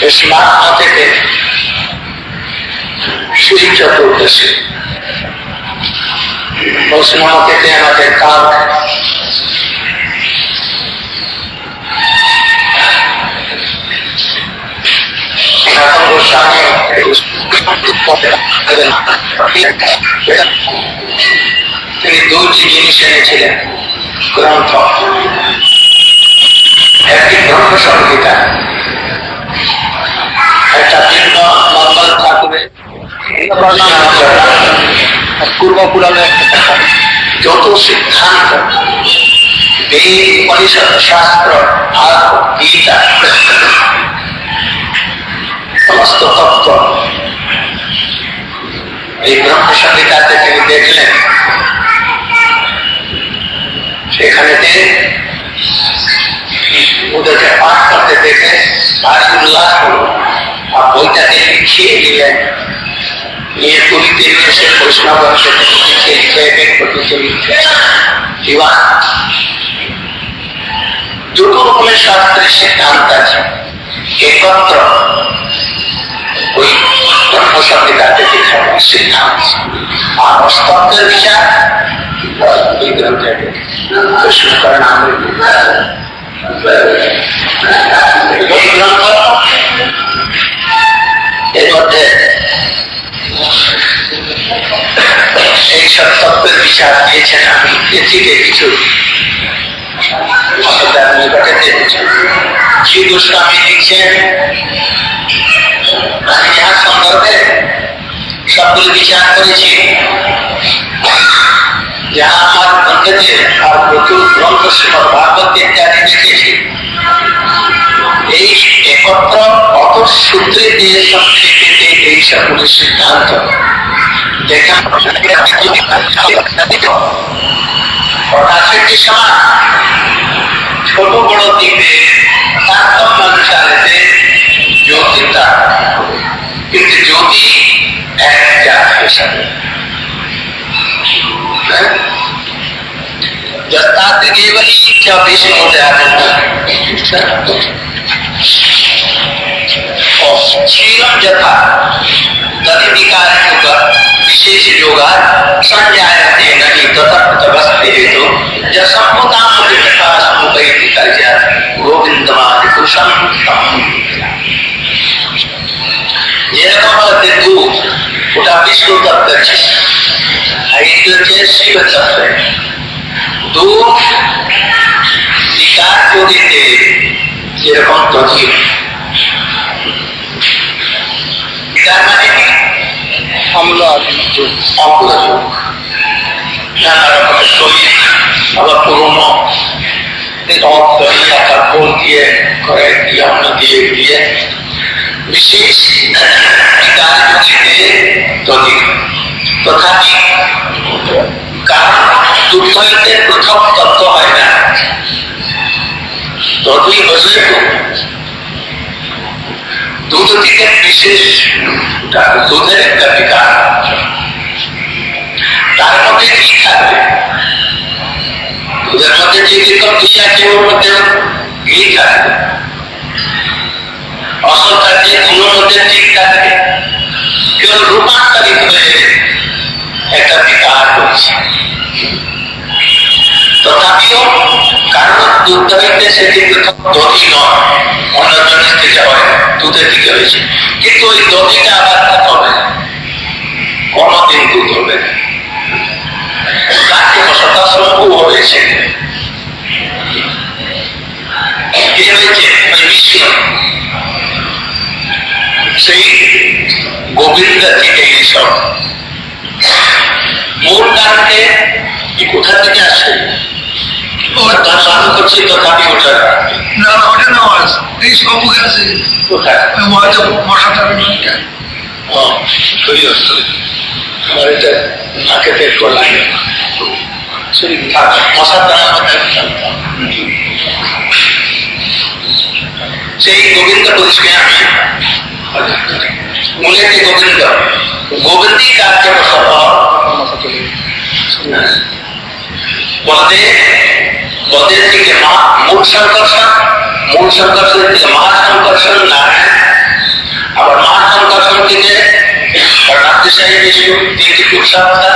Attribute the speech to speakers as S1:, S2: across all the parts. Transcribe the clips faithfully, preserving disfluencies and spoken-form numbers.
S1: Smart থেকে শ্রী চতুর্দশী বৈষ্ণব থেকে আমাদের কাল গোস্বামী তিনি দুটি জিনিস এনেছিলেন গ্রন্থ, একটি ব্রহ্ম সংহিতা, একটা ভিন্ন মঙ্গল ঠাকুরের পূর্ব পুরাণের যত সিদ্ধান্ত বেদ উপনিষদ শাস্ত্র আর গীতা সমস্ত তত্ত্ব এই ব্রহ্ম সংহিতাতে তিনি দেখলেন। সেখানে ওদেরকে পাঠ করতে দেখে ভারী উল্লাস হল, আর বইটাকে লিখিয়ে দিলেন, নিয়ে তুলিতে নিয়ে সে বৈষ্ণব লিখে লিখে দিবান। দুটো রকমের শাস্ত্রের সিদ্ধান্ত আছে, একত্র ওই ব্রহ্ম সংহিতাতে লেখা সিদ্ধান্ত, আর অস্তত্বের বিচার ওই গ্রন্থে কৃষ্ণ করেন। এই গ্রন্থ এর মধ্যে এই সব তত্ত্বের বিচার দিয়েছেন। আমি এ থেকে কিছু শ্রী গোস্বামী লিখছেন, আমি যার সন্দর্ভে সবগুলো বিচার করেছি, যাহা আমার গ্রন্থে আর প্রচুর গ্রন্থ শ্রীমদ ভাগবত ইত্যাদি দেখেছি, এই একত্র অত সূত্রে দিয়ে সংক্ষেপে এই সবগুলো সিদ্ধান্ত দেখা অর্থাৎ সময় ছোট বড় দিকে তারতম্য অনুসারে জ্যোতিতা, কিন্তু জ্যোতি এক জাত হিসাবে चौबीस होते शीलम जथा तदि विकार विशेष योगा संजायते नहीं तदवस्थे हेतु गोविंदमादि कुशम যেরকম দুধ ওটা বিষ্ণু তত্ত্বের আর এটি হচ্ছে শিব তত্ত্বের দুধ বিকার যোগীতে যেরকম দধি, বিকার মানে কি অম্ল অম্ল যোগ, নানা রকমের শরীর আবার পুরোনো ফুল দিয়ে করে দিয়ে অন্য দিয়ে দিয়ে বিশেষ বিকার যোগীতে দধি। তথাপি কারণ দুধ হইতে পৃথক তত্ত্ব হয় না, দধি হলে দুধ থেকে বিশেষ দুধের একটা বিকার, তার মধ্যে কি থাকবে? দুধের মধ্যে যে যেরকম ঘি আছে ওর মধ্যে ঘি থাকবে, অসল থাকবে, গুলোর মধ্যে ঠিক থাকবে, কেবল রূপান্তরিত হয়ে একটা বিকার হয়েছে। তথাপিও কারণ দুধ হইতে সেটি পৃথক দধি নয়, অন্য জিনিস থেকে হয়, দুধের দিকে হয়েছে, কিন্তু ওই দধিটা আবার হবে কোনদিন দুধ হবে না, তাকে শতাশ্রম হয়েছে। কি হয়েছে? বিষ্ণু সেই গোবিন্দ থেকে এইসব মূল কারণে কোথা থেকে আসে করছি, তথাপি ওটা না ওটা না এই সব আছে কোথায় মশাটা আমার এটা নাকেতে একটু লাগে মশার দ্বারা সেই গোবিন্দ বলছি আমি মূলে যে গোবিন্দ গোবিন্দী কার্য বলতে বদের থেকে মূল সংকর্ষণ, মূল সংকর্ষণের থেকে মহাসংকর্ষণ নারায়ণ, সত্তা,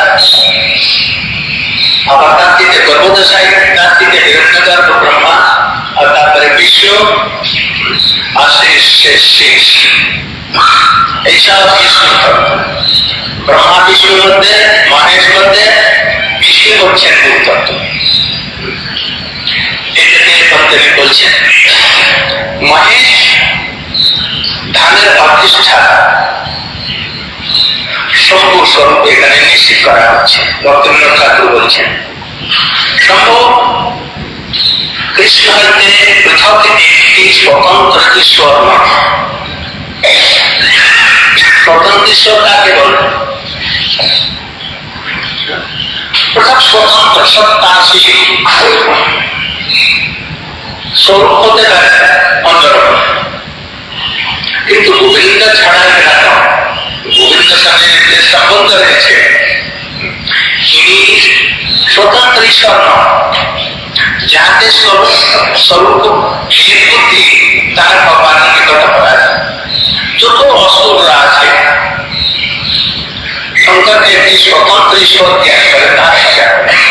S1: আবার তার থেকে গর্ভদশায় তার থেকে হিরণ্যগর্ভ ব্রহ্মা, আর তারপরে বিশ্ব, আর শেষ শেষ শেষ এইসব বিষ্ণু তত্ত্ব। ব্রহ্মা বিষ্ণুর মধ্যে, মহেশ মধ্যে বিষ্ণু হচ্ছেন মূল তত্ত্ব। এটাকে পত্তনি বলছেন মহেশ ধানের অধিষ্ঠা শম্ভু স্বরূপ এখানে নিশ্চিত করা হচ্ছে। ভক্তবিনোদ ঠাকুর বলছেন শম্ভু কৃষ্ণ হইতে পৃথক একটি স্বতন্ত্র ঈশ্বর নয়। স্বতন্ত্র ঈশ্বর কাকে বলে? পৃথক স্বতন্ত্র সত্তাশীল স্বরূপ হতে পারে অন্যরকম, কিন্তু গোবিন্দ ছাড়া এটা নয়। গোবিন্দের সাথে যে সম্বন্ধ রয়েছে তিনি স্বতন্ত্র ঈশ্বর নয়, যাতে স্বরূপ বুদ্ধি তার ভগবানের নিকট করা যায়। যত অসুররা আছে শঙ্করকে একটি স্বতন্ত্র ঈশ্বর জ্ঞান করে তার সাথে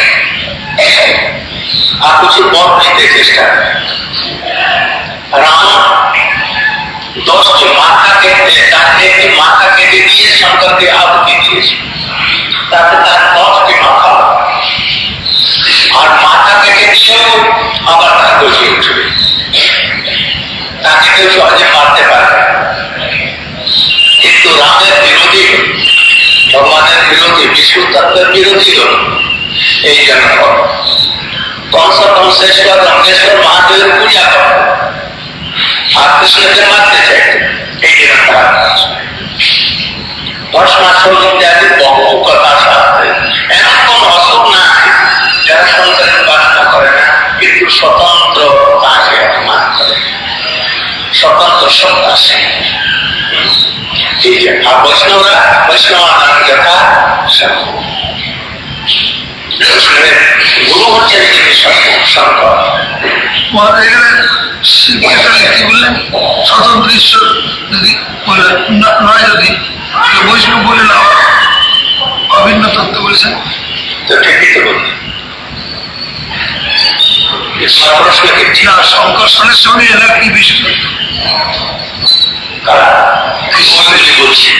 S1: আর কিছু পথ নিতে চেষ্টা করে। রাম দশটি মাথা কেটে তাকে একটি মাথা কেটে দিয়ে শঙ্করকে আহুতি দিয়েছে, তাতে তার দশটি মাথা, আর মাথা কেটে দিয়েও আবার তার গজে উঠবে। তাকে কেউ সহজে মারতে পারবে, কিন্তু রামের বিরোধী, ভগবানের বিরোধী, বিষ্ণু তত্ত্বের বিরোধী হল। এই জন্য কংস কংসেশ্বর রঙ্গেশ্বর মহাদেবের পূজা করত আর কৃষ্ণকে মারতে চাইত। এই জন্য তারা দশ মাস ইত্যাদি বহু কথা সাথে এমন কোন অসুখ না যারা শঙ্করের উপাসনা করে না, কিন্তু স্বতন্ত্র তাকে অপমান করে, স্বতন্ত্র সত্তা সে। ঠিক আছে, আর বৈষ্ণবরা বৈষ্ণব নাম যথা গুরু হচ্ছেন তিনি শঙ্কর।
S2: বললেন স্বতন্ত্র ঈশ্বর যদি নয়, যদি বৈষ্ণব বললেন আবার অভিন্ন তত্ত্ব বলেছেন,
S1: তো ঠিকই তো বললেন।
S2: সংকর্ষণের সঙ্গে এরা কি বিষ্ণু
S1: বলছি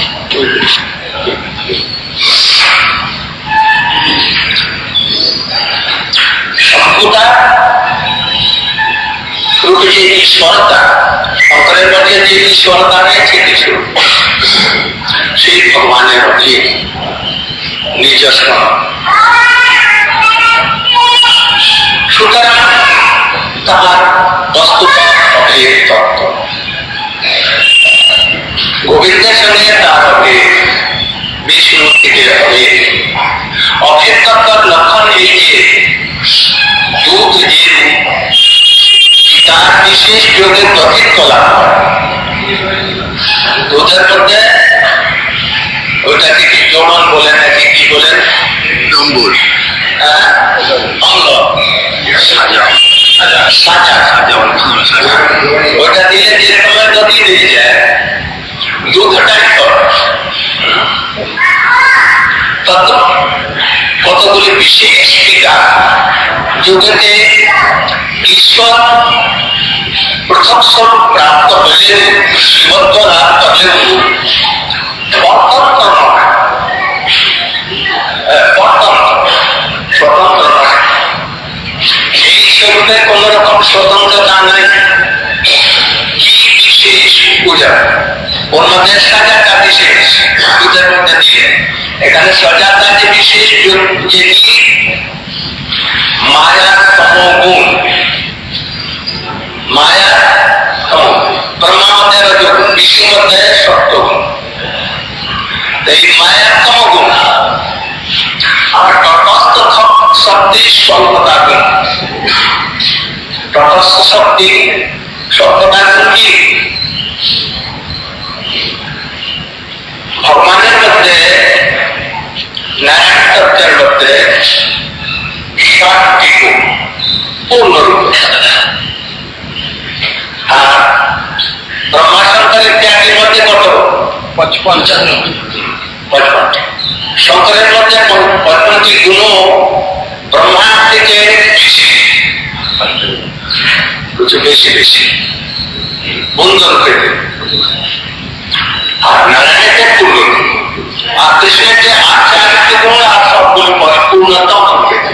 S1: শঙ্কুটা যে ঈশ্বরতা, শঙ্করের মধ্যে যে ঈশ্বরতা রয়েছে কিছু, সেই ভগবানের অধীন নিজস্ব। সুতরাং তাহার বস্তুত অভেদ তত্ত্ব, গোবিন্দের সঙ্গে তার অভেদ, বিষ্ণু থেকে অভেদ। অভেদ তত্ত্বের লক্ষণ এই যে দুধ যে তার বিশেষ যোগের গঠিত কলা, দুধের মধ্যে ওইটাকে কি জমন বলে নাকি কি বলেন,
S2: নম্বর
S1: অঙ্গ সাজা সাজা ওইটা দিলে যে সময় দধি দিয়ে যায় দুধটাই কতগুলি বিশেষ বিকার যোগেতে ঈশ্বর পৃথক স্বরূপ প্রাপ্ত হলেও, শিবত্ব লাভ করলেও পরতন্ত্র নয়, পরতন্ত্র স্বতন্ত্র নয়। এই স্বরূপে কোন রকম স্বতন্ত্রতা নাই। কি বিশেষ পূজা, অন্য দেশ সাজাটা বিশেষ পূজার মধ্যে দিয়ে, এখানে সজাতা যে বিশেষ যে মায়ার তমগুণ, মায়া ব্রহ্মা মধ্যে রজগুণ, বিষ্ণু মধ্যে সত্যগুণ। এই মায়ার তমগুণ আর তটস্থ শক্তির স্বল্পতা গুণ। তটস্থ শক্তি স্বল্পতা গুণ কি? ভগবানের মধ্যে নারায়ণ তত্ত্বের মধ্যে ষাটটি গুণ পূর্ণরূপে, আর ব্রহ্মা শঙ্কর ইত্যাদির মধ্যে কত? পঞ্চান্ন পঁচপন্ন। শঙ্করের মধ্যে পঞ্চমটি গুণ ব্রহ্মার থেকে বেশি বেশি বেশি বন্ধন পেতে, আর নারায়ণেতে পূর্ণ, আর কৃষ্ণেতে আর চারিত্র গুণ আর সবগুলো পূর্ণতম পেতে।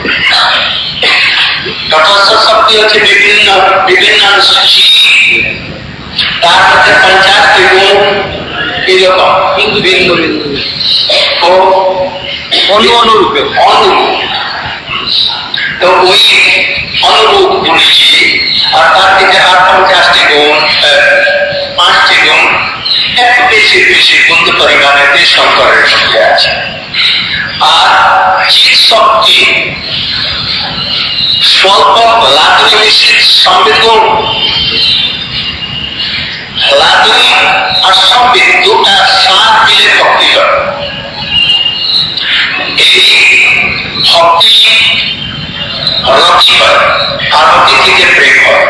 S1: তটস্থ শক্তি হচ্ছে বিভিন্ন বিভিন্ন তার মধ্যে পঞ্চাশটি গুণ এরকম বিন্দু বিন্দু বিন্দু ও অনুরূপে অনুরূপ। তো ওই অনুরূপ গুণী আর তার থেকে আর পঞ্চাশটি গুণ পাঁচটি গুণ একটু বেশি বেশি গুণ পরিমাণে শঙ্করের মধ্যে আছে। আর চিৎ শক্তি স্বল্প লাদুরি মিশ্রিত সম্বিত গুণ, লাদুরি আর সম্বিত দুটা সাত মিলে ভক্তি হয়। এই ভক্তি রতি হয় আর রতি থেকে প্রেম হয়,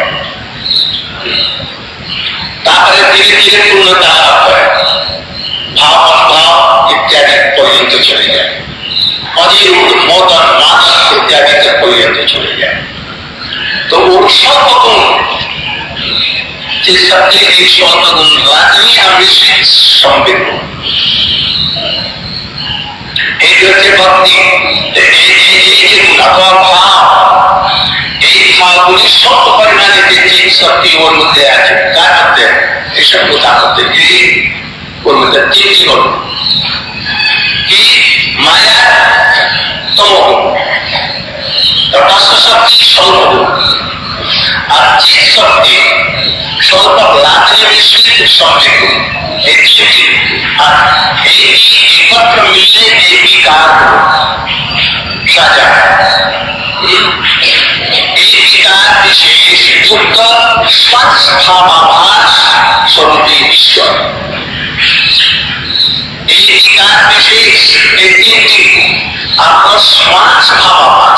S1: তারপরে ধীরে ধীরে পূর্ণতা লাভ হয়, ভাব অনুভাব ইত্যাদি পর্যন্ত চলে যায়, অধীর মতন মাস ইত্যাদিতে পর্যন্ত চলে যায়। তো ওর সর্বগুণ যে শক্তি, এই সর্বগুণ লাদুরি আর মিশ্রিত সম্বিত গুণ, এই হচ্ছে ভক্তি। এই ভাবগুলি সব পরিমাণে যে চিৎ শক্তি ওর মধ্যে আছে, কার মধ্যে? এইসব কোথার মধ্যে? ওর মধ্যে তিনটি গুণ কি? মায়া তমগুণ, তটস্থ শক্তি স্বল্পগুণ, আর চিৎ শক্তি স্বল্প লাদুরি মিশ্রিত সম্বিত গুণ, এই তিনটি। আর এই একত্র মিলে এই বিকার সাজা, এই বিকার বিশেষ যুক্ত স্বভাবাভাস স্বরূপী ঈশ্বর। এই বিকার বিশেষ এই তিনটি আপনার শ্বাস ভাবাভাস,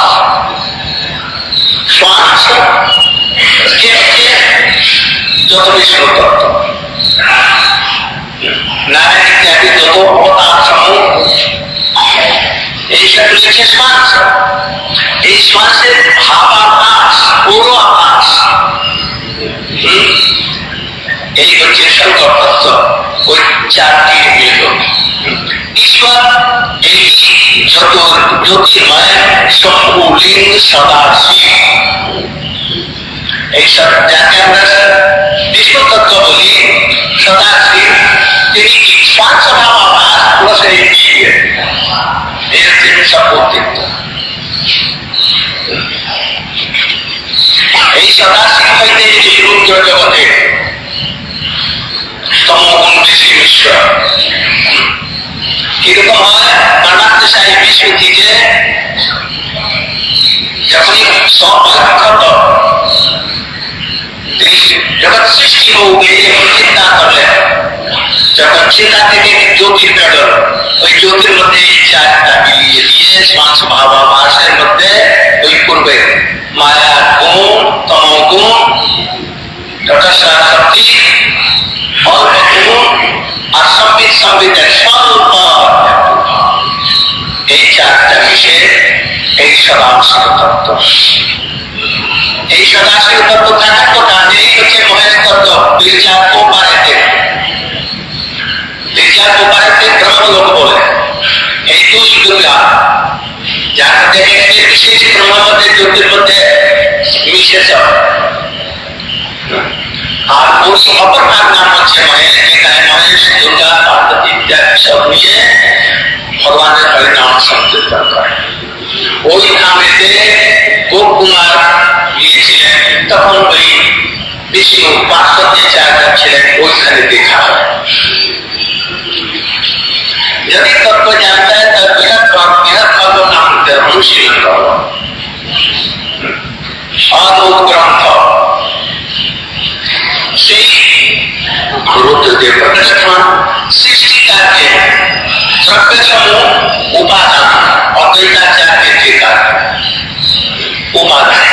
S1: শ্বাস যত বিষ্ণু তত্ত্ব, নারায়ণ ইত্যাদি যত অবতার সমূহ, এইসব হচ্ছে শ্বাস। এই শ্বাসের ভাবাভাস, পুরো আভাস, এই হচ্ছে শঙ্কর তত্ত্ব। ওই চারটি মিল ঈশ্বর, এই যত জ্যোতির্ময় শম্ভুলিঙ্গ সদাশিব, এইসব যাকে আমরা বিষ্ণু তত্ত্ব বলি, সদাশিব তিনি শ্বাস ভাবাভাস পুরো শরীর দিয়ে এর থেকে সব কর্তৃত্ব। এই সদাশিব হইতে যদি রুদ্র জগতে তমগুণ বেশি মিশ্র, কিরকম হয়? কানাত্মশাহী বিশ্বজিতে যখনই সক্ষত জগৎ সৃষ্টি হোক চিন্তা করলেন, যখন চিন্তা থেকে জ্যোতির বেরোল, ওই জ্যোতির মধ্যে এই চারটা মিলিয়ে দিয়ে শ্বাস ভাবাভাসের মধ্যে ওই পূর্বে মায়া গুণ, তমগুণ, তটস্থ শক্তি, অল্প গুণ আর সম্বিত সম্বিতের স্বল্প, এই চারটা মিশে এই সদাশিব তত্ত্ব। এই সদাশিব তত্ত্ব থাকার কথা এই হচ্ছে মহেশ তত্ত্ব। বিরজার ওপারেতে, বিরজার ওপারেতে ব্রহ্মলোক বলে, এই দুই দুর্গা যার মধ্যে একটি বিশেষ ব্রহ্ম মধ্যে জ্যোতির মধ্যে মিশে যাও, আর ওই অপর নাম নাম হচ্ছে মহেশ। এখানে মহেশ, দুর্গা, পার্বতী ইত্যাদি সব নিয়ে ভগবানের হরিনাম সংকীর্তন করে। ওই নামেতে গোপ কুমার গিয়েছিলেন, তখন ওই বিষ্ণু পার্বতী জায়গা ছিলেন, ওইখানে দেখা হয়। যদি তত্ত্ব জানতে হয় তার বৃহৎ বৃহৎ ভাব নাম অনুশীলন করো। অদ্ভুত গ্রন্থ, সেই রুদ্রদেব প্রতিষ্ঠান সৃষ্টি কার্যে দ্রব্য সমূহ উপাদান, অদ্বৈতাচার্যের যে কার্য উপাদান,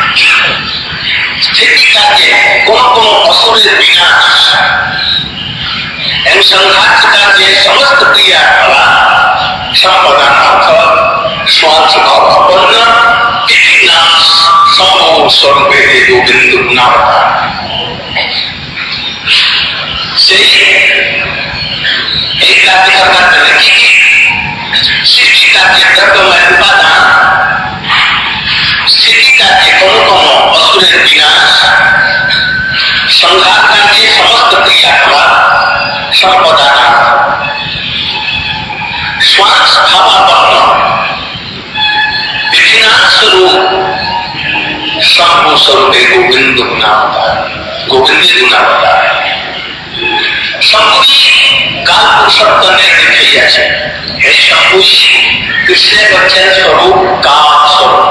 S1: স্থিতি কার্যে কোন কোন অসুরের বিনাশ এবং সংঘাত কার্যে সমস্ত ক্রিয়া কলা स्वरूपे के गोविंद गुणावतार। সেই এই কার্যের মাধ্যমে কি সৃষ্টি কার্যের দ্রব্যময় উপাদান, স্থিতি কার্যে কোনো কোনো অসুরের বিনাশ, সংঘাত কার্যে সমস্ত ক্রিয়াকলাপ সম্পদান, শ্বাস ভাবাপন্ন বিভিন্ন স্বরূপ শম্ভু স্বরূপে গোবিন্দ গুণাবতার, গোবিন্দের গুণাবতার। শম্ভুই কাল পুরুষোত্তমে দেখাইয়াছে, এই শম্ভুই কৃষ্ণের হচ্ছেন স্বরূপ, কাল স্বরূপ।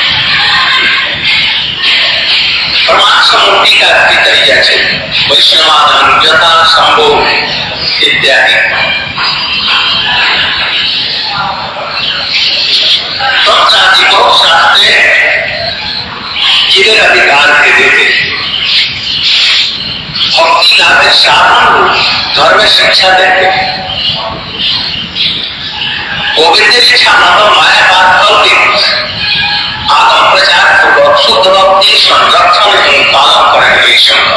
S1: প্রমাণ মূর্তিকা করিয়াছে বৈষ্ণবাদান যথা শম্ভু ইত্যাদি। तंत्रादि बहुत शास्त्र जीवन अधिकार के देते, भक्ति लाभे साधन धर्म शिक्षा देते। गोविंद इच्छा मत माया बात करके आगम प्रचार पूर्वक शुद्ध भक्ति संरक्षण एवं पालन करेंगे।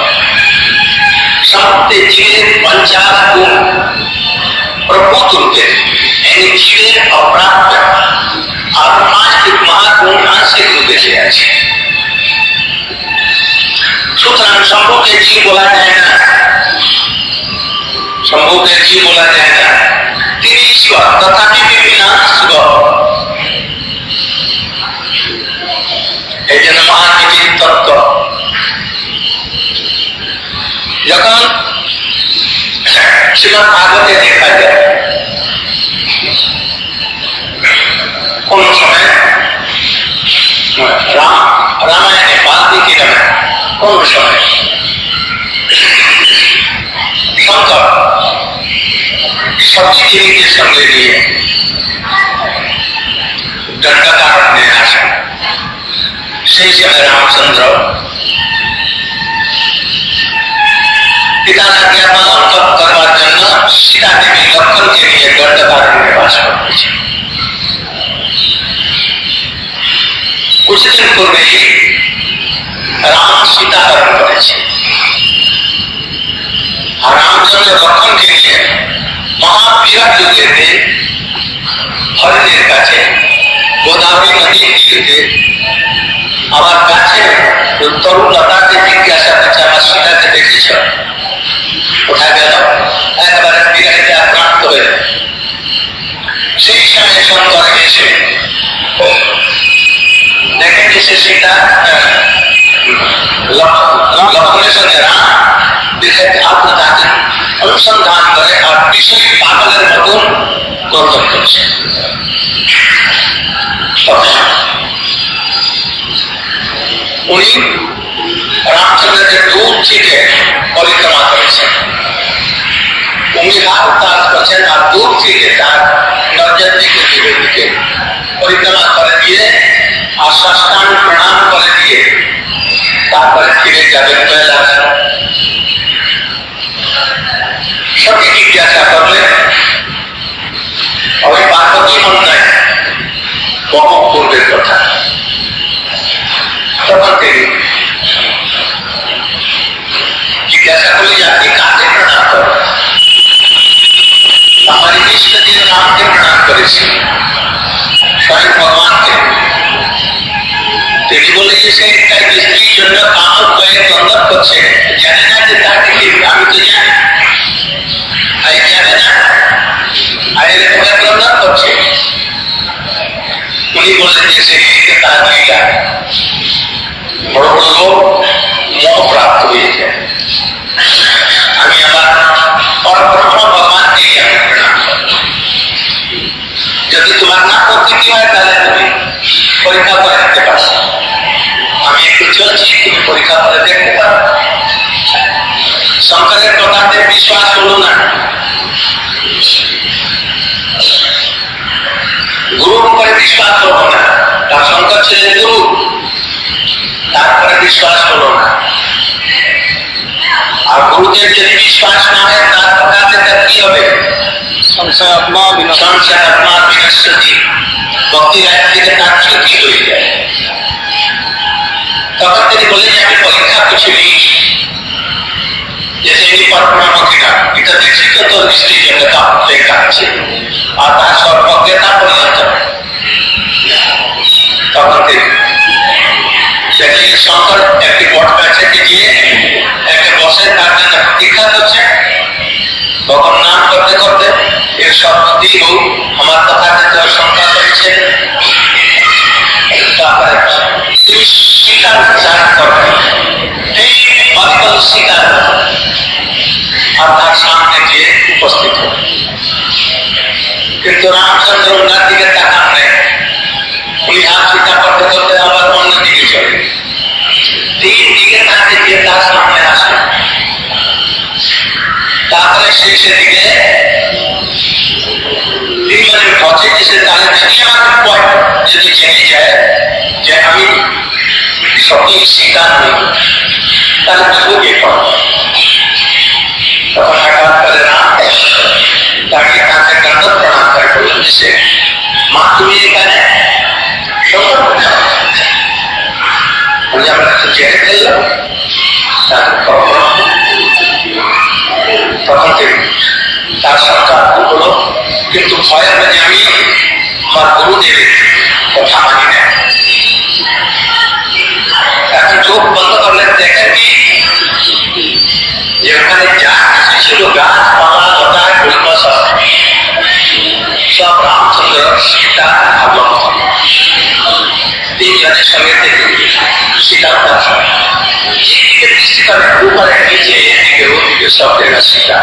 S1: समस्ते जीवन पंचाल गुण प्रभुत रूपे यानी जीवन अप्राप्त और पांच महागुण आंशिक रूपे से আছে। সুতরাং শম্ভুকে জীব বলা যায় না, শম্ভুকে জীব বলা যায় না, তিনি ঈশ্বর তথাপি বিনাশগ। এই জন্য মহানীতির তত্ত্ব যখন শ্রীমদ্ ভাগবতে দেখা যায়, কোন সময় রাম রামায়ণে বাল্মীকি রামায়ণ কোন সময় শঙ্কর সতী দেবীকে সঙ্গে নিয়ে দণ্ডকারণ্যে আসেন। সেই সময় রামচন্দ্র পিতার আজ্ঞা পালন করবার জন্য সীতা দেবী লক্ষ্মণকে নিয়ে দণ্ডকারণ্যে বাস করতেছে। कुछ दिन पूर्व ही राम सीता हरण करेছে, और रामचंद्र लक्ष्मण के लिए महाविराट যুগেতে হরিণের কাছে গোদাবরী নদীর তীরে আমার কাছে তরুণ লতাকে জিজ্ঞাসা করছে, আমার সীতাকে দেখেছ? কোথায় গেল? একবারে বিরাটে আক্রান্ত হয়ে সেই সময় শঙ্কর এসে দেখেন যে সে সীতা লক্ষ্মণের সঙ্গে রাম দেখে আত্মদাকে অনুসন্ধান করে আর বিশেষ পাগলের মতন গর্জন করছে। উনি রামচন্দ্রকে দূর থেকে পরিক্রমা করেছেন, উনি হাত কাজ করছেন আর দূর থেকে তার নজর দিকে দিকে পরিক্রমা করে দিয়ে আশ্বাসান প্রণাম করে দিয়ে তারপরে ফিরে যাবেন কৈলাসে। সত্যি জিজ্ঞাসা করলে ওই পার্বতী মন্দায় বহু পূর্বের কথা। তখন তিনি জিজ্ঞাসা করলে আপনি কাকে প্রণাম করেন? আমার ইষ্ট দিন রামকে প্রণাম করেছি, স্বয়ং ভগবানকে। তিনি বলে যে সে তার স্ত্রীর জন্য কামড় করে দ্বন্দ্ব করছে, জানে না যে তাকে আমি তো জানি, আর জানে না আর এরকম দ্বন্দ্ব করছে। উনি বললেন যে সে তার লীলা বড় বড় লোক মোহ প্রাপ্ত হয়ে যায়। আমি আমার পরব্রহ্ম ভগবানকে আমি প্রণাম করি। যদি তোমার না করতে কি হয় তাহলে তুমি পরীক্ষা করে দেখতে পারো, আমি একটু চলছি, তুমি পরীক্ষা করে দেখতে পারো। শঙ্করের কথাতে বিশ্বাস হলো না, গুরুর উপরে বিশ্বাস হলো না। তার শঙ্কর ছিলেন গুরু, তারপরে বিশ্বাস হলো না। আর গুরুদের যদি বিশ্বাস না হয় তার কথাতে তার কি হবে? সংশয় আত্মা সংশয় আত্মা বিনশ্বতি, ভক্তি রায় থেকে তার ক্ষতি হয়ে যায়। তখন তিনি বললেন যে আমি পরীক্ষা কিছু নিয়েছি যে তিনি পরপরাম কিনা, এটা দেখছি তো তোর স্ত্রী জন্য দেখাচ্ছে আর তার সর্বজ্ঞতা পর্যন্ত। তখন তিনি সেখানে শঙ্কর একটি বট গাছে গিয়ে একটা বসে তার জন্য প্রতীক্ষা করছে। তখন নাম করতে করতে এর সর্বদি হোক আমার কথাকে তো শঙ্কা করেছে। তারপরে তিনি স্বীকার চান করেন, এই অবিকল স্বীকার আর তার সামনে গিয়ে উপস্থিত হয়। কিন্তু রামচন্দ্র ওনার দিকে তাকান নেই, উনি হাত স্বীকার করতে করতে আবার অন্য দিকে চলে, তিন দিকে তাকে গিয়ে তার সামনে আসে। তারপরে শেষে দিকে মানে পথে এসে তাহলে যদি আমার পয়েন্ট যদি জেনে যায় যে আমি সবই স্বীকার নেই, তাহলে বুঝবো কে কর। তখন হঠাৎ করে না তাকে তাকে কাঁদত প্রণাম করে বললেন সে মা তুমি এখানে আমরা একটু জেনে ফেললাম। তখন তার সরকার হলো, কিন্তু ভয়ের মানে আমি আমার গুরুদেবের কথা মানি না। এখন চোখ বন্ধ করলেন, দেখেন কি যে ওখানে যা কিছু ছিল গাছপালা লতা গুল্ম সব সব রামচন্দ্র সীতা অবলম্বন তিনজনের সঙ্গে থেকে সীতার দর্শন যেদিকে দৃষ্টি করে উপরে নিচে এদিকে ওদিকে সব জায়গা সীতা।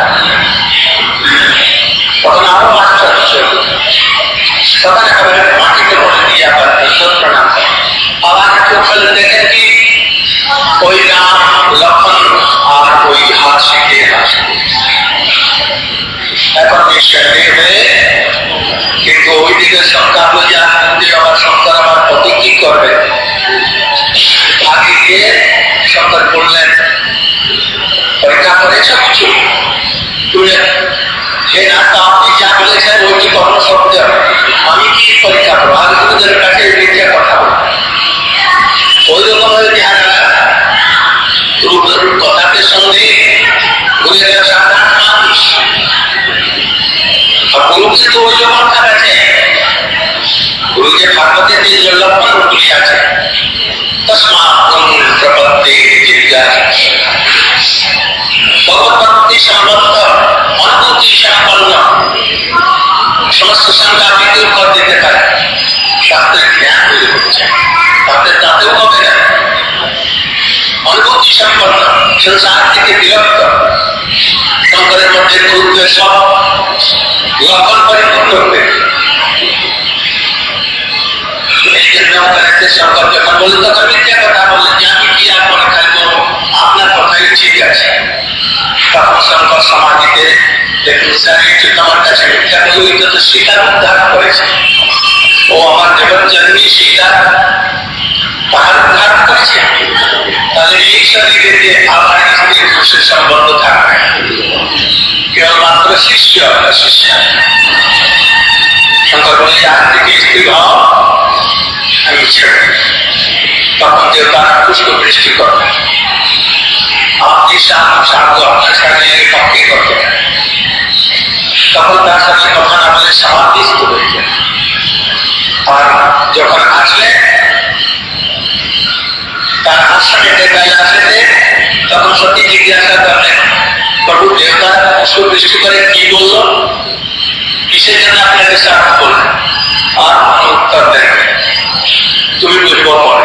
S1: তখন আরো মাস্টার তখন একেবারে মাটিতে বলে দিয়ে আবার প্রণাম আবার চোখ ফেলে দেখেন কি ওই রাম লক্ষণ আর ওই হাসিকে হাসি এখন নিশ্চয় হয়ে, কিন্তু ওই দিকে শঙ্কা বলে আবার শঙ্কর আমার প্রতি কি করবে। আগে গিয়ে শঙ্কর বললেন পরীক্ষা করেছ কিছু তুলে যে না তো আপনি যা বলেছেন ওইটি কর্ম শব্দ আমি কি পরীক্ষা করবো, আগে তোদের কাছে মিথ্যা কথা বলবো। ওই রকম ভাবে দেখা গেল কথাটির সঙ্গে বুঝে গেল সাধারণ মানুষ আর গুরুকে তো ওই রকম থাকাছে, গুরুকে ভাগবতে তিন লক্ষণ গুলি আছে প্রপত্তি জিজ্ঞাসা ভগবতী সম্বন্ধ অনুভূতি সম্পন্ন সমস্ত সংখ্যা দূর করে দিতে পারে। শাস্ত্রের জ্ঞান তৈরি করছে তাদের তাতেও হবে না। অনুভূতি সম্পন্ন সংসার থেকে বিরক্ত শঙ্করের মধ্যে ঘুরবে সব লক্ষণ পরিপূর্ণ করবে। এই জন্য শঙ্কর যখন বললেন তখন মিথ্যা কথা বললেন যে আমি কি আর পরীক্ষা করবো, আপনার কথাই ঠিক আছে। তখন শঙ্কর সমাধিতে দেখুন স্যার আমার কাছে মিথ্যা বলুই তো সীতার উদ্ধার করেছে, ও আমার জগৎ জন্মী সীতা তাহার উদ্ধার করেছে, তাহলে এই শরীরে দিয়ে আমার স্ত্রীর খুশির সম্বন্ধ থাকবে কেবলমাত্র শিষ্য শিষ্য। শঙ্কর বলে আজ থেকে স্ত্রী ভাব আমি ছেড়ে, তখন যে তারা পুষ্প বৃষ্টি করবে আপনি সাধু আপনার সাথে পক্ষে করতে, তখন তার সাথে কথা না বলে সমাধিস্থ হয়েছে। আর যখন আসলে তার আশ্রমে বেলায় আসলে তখন সত্যি জিজ্ঞাসা করলেন প্রভু দেবতা পুষ্প বৃষ্টি করে কি বলল, কিসের জন্য আপনাকে সাহায্য করলেন, আর উত্তর দেন তুমি বুঝবো পরে।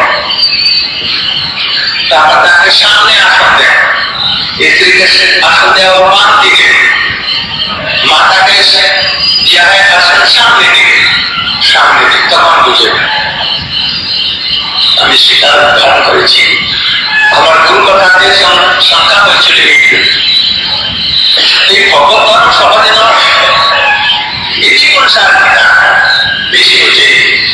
S1: তারপর তাকে সামনে আসন দেন, স্ত্রীকে আসন দেওয়া বাম দিকে, মাতাকে জায়গায় আসেন সামনে দিকে সামনে দিকে। তখন বুঝে আমি স্বীকার ধারণ করেছি, আমার গুরু কথাতে শঙ্কা হয়েছিল এই ভগবান সমাজে নয় এটি কোন সার কিনা বেশি হচ্ছে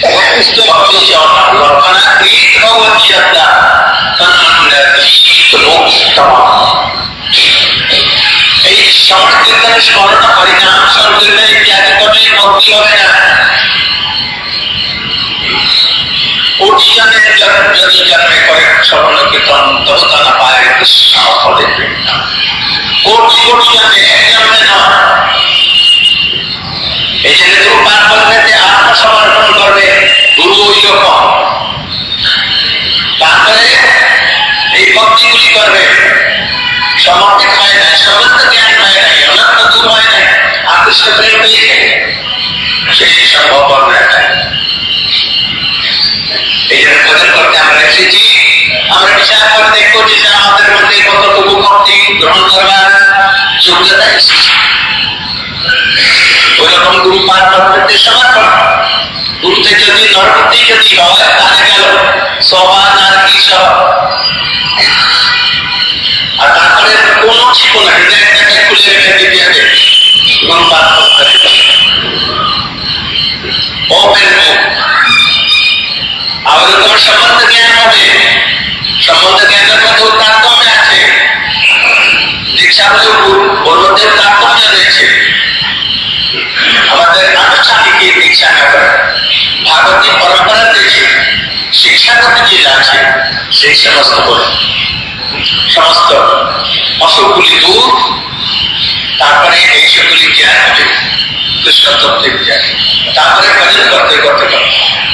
S1: এই সংকীর্তনে স্মরণ হরিনাম সংকীর্তনে ইত্যাদি করলে ভক্তি হবে না। কোটি জনের যদি জন্মে করে স্বর্ণ কীর্তন দেবতা না পায় কৃষ্ণ ফলে কোটি কোটি জন্মে এক জন্মে নয়। এই জন্য গুরু পাঠ করবে যে আত্মসমর্পণ করবে গুরু ওই রকম তারপরে এই ভক্তিগুলি করবে। সমর্পিত হয় না, সমস্ত জ্ঞান হয় নাই, অনন্ত দূর হয় নাই, আকৃষ্ট প্রেম হয়ে গেলে সেই সম্ভব হবে না। এই জন্য ভজন করতে আমরা এসেছি। আমরা বিচার করে দেখবো যে আমাদের মধ্যে কতটুকু ভক্তি গ্রহণ করবার যোগ্যতা এসেছে। ওইরকম গুরু পাঠ করতে সমর্পণ। গুরুতে যদি নরপতি যদি হয় তাহলে গেল সবান আর কি সব। আর তারপরে কোন ছিল না, হৃদয়টাকে খুলে রেখে দিতে হবে গুরু পাঠ করতে। ওপেন মুখ। আমাদের তোমার সম্বন্ধ জ্ঞান হবে। সম্বন্ধ জ্ঞানের মধ্যে তারতম্য আছে। দীক্ষা বলে ওর মধ্যে তারতম্য রয়েছে। আমাদের আনুষ্ঠানিক দীক্ষা না করে ভাগবতী পরম্পরা রয়েছে, শিক্ষাগত যে আছে সেই সমস্ত বলে সমস্ত অসুখগুলি দূর, তারপরে এই সবগুলি জ্ঞান হবে কৃষ্ণ তত্ত্বের জ্ঞান। তারপরে ভজন করতে করতে করতে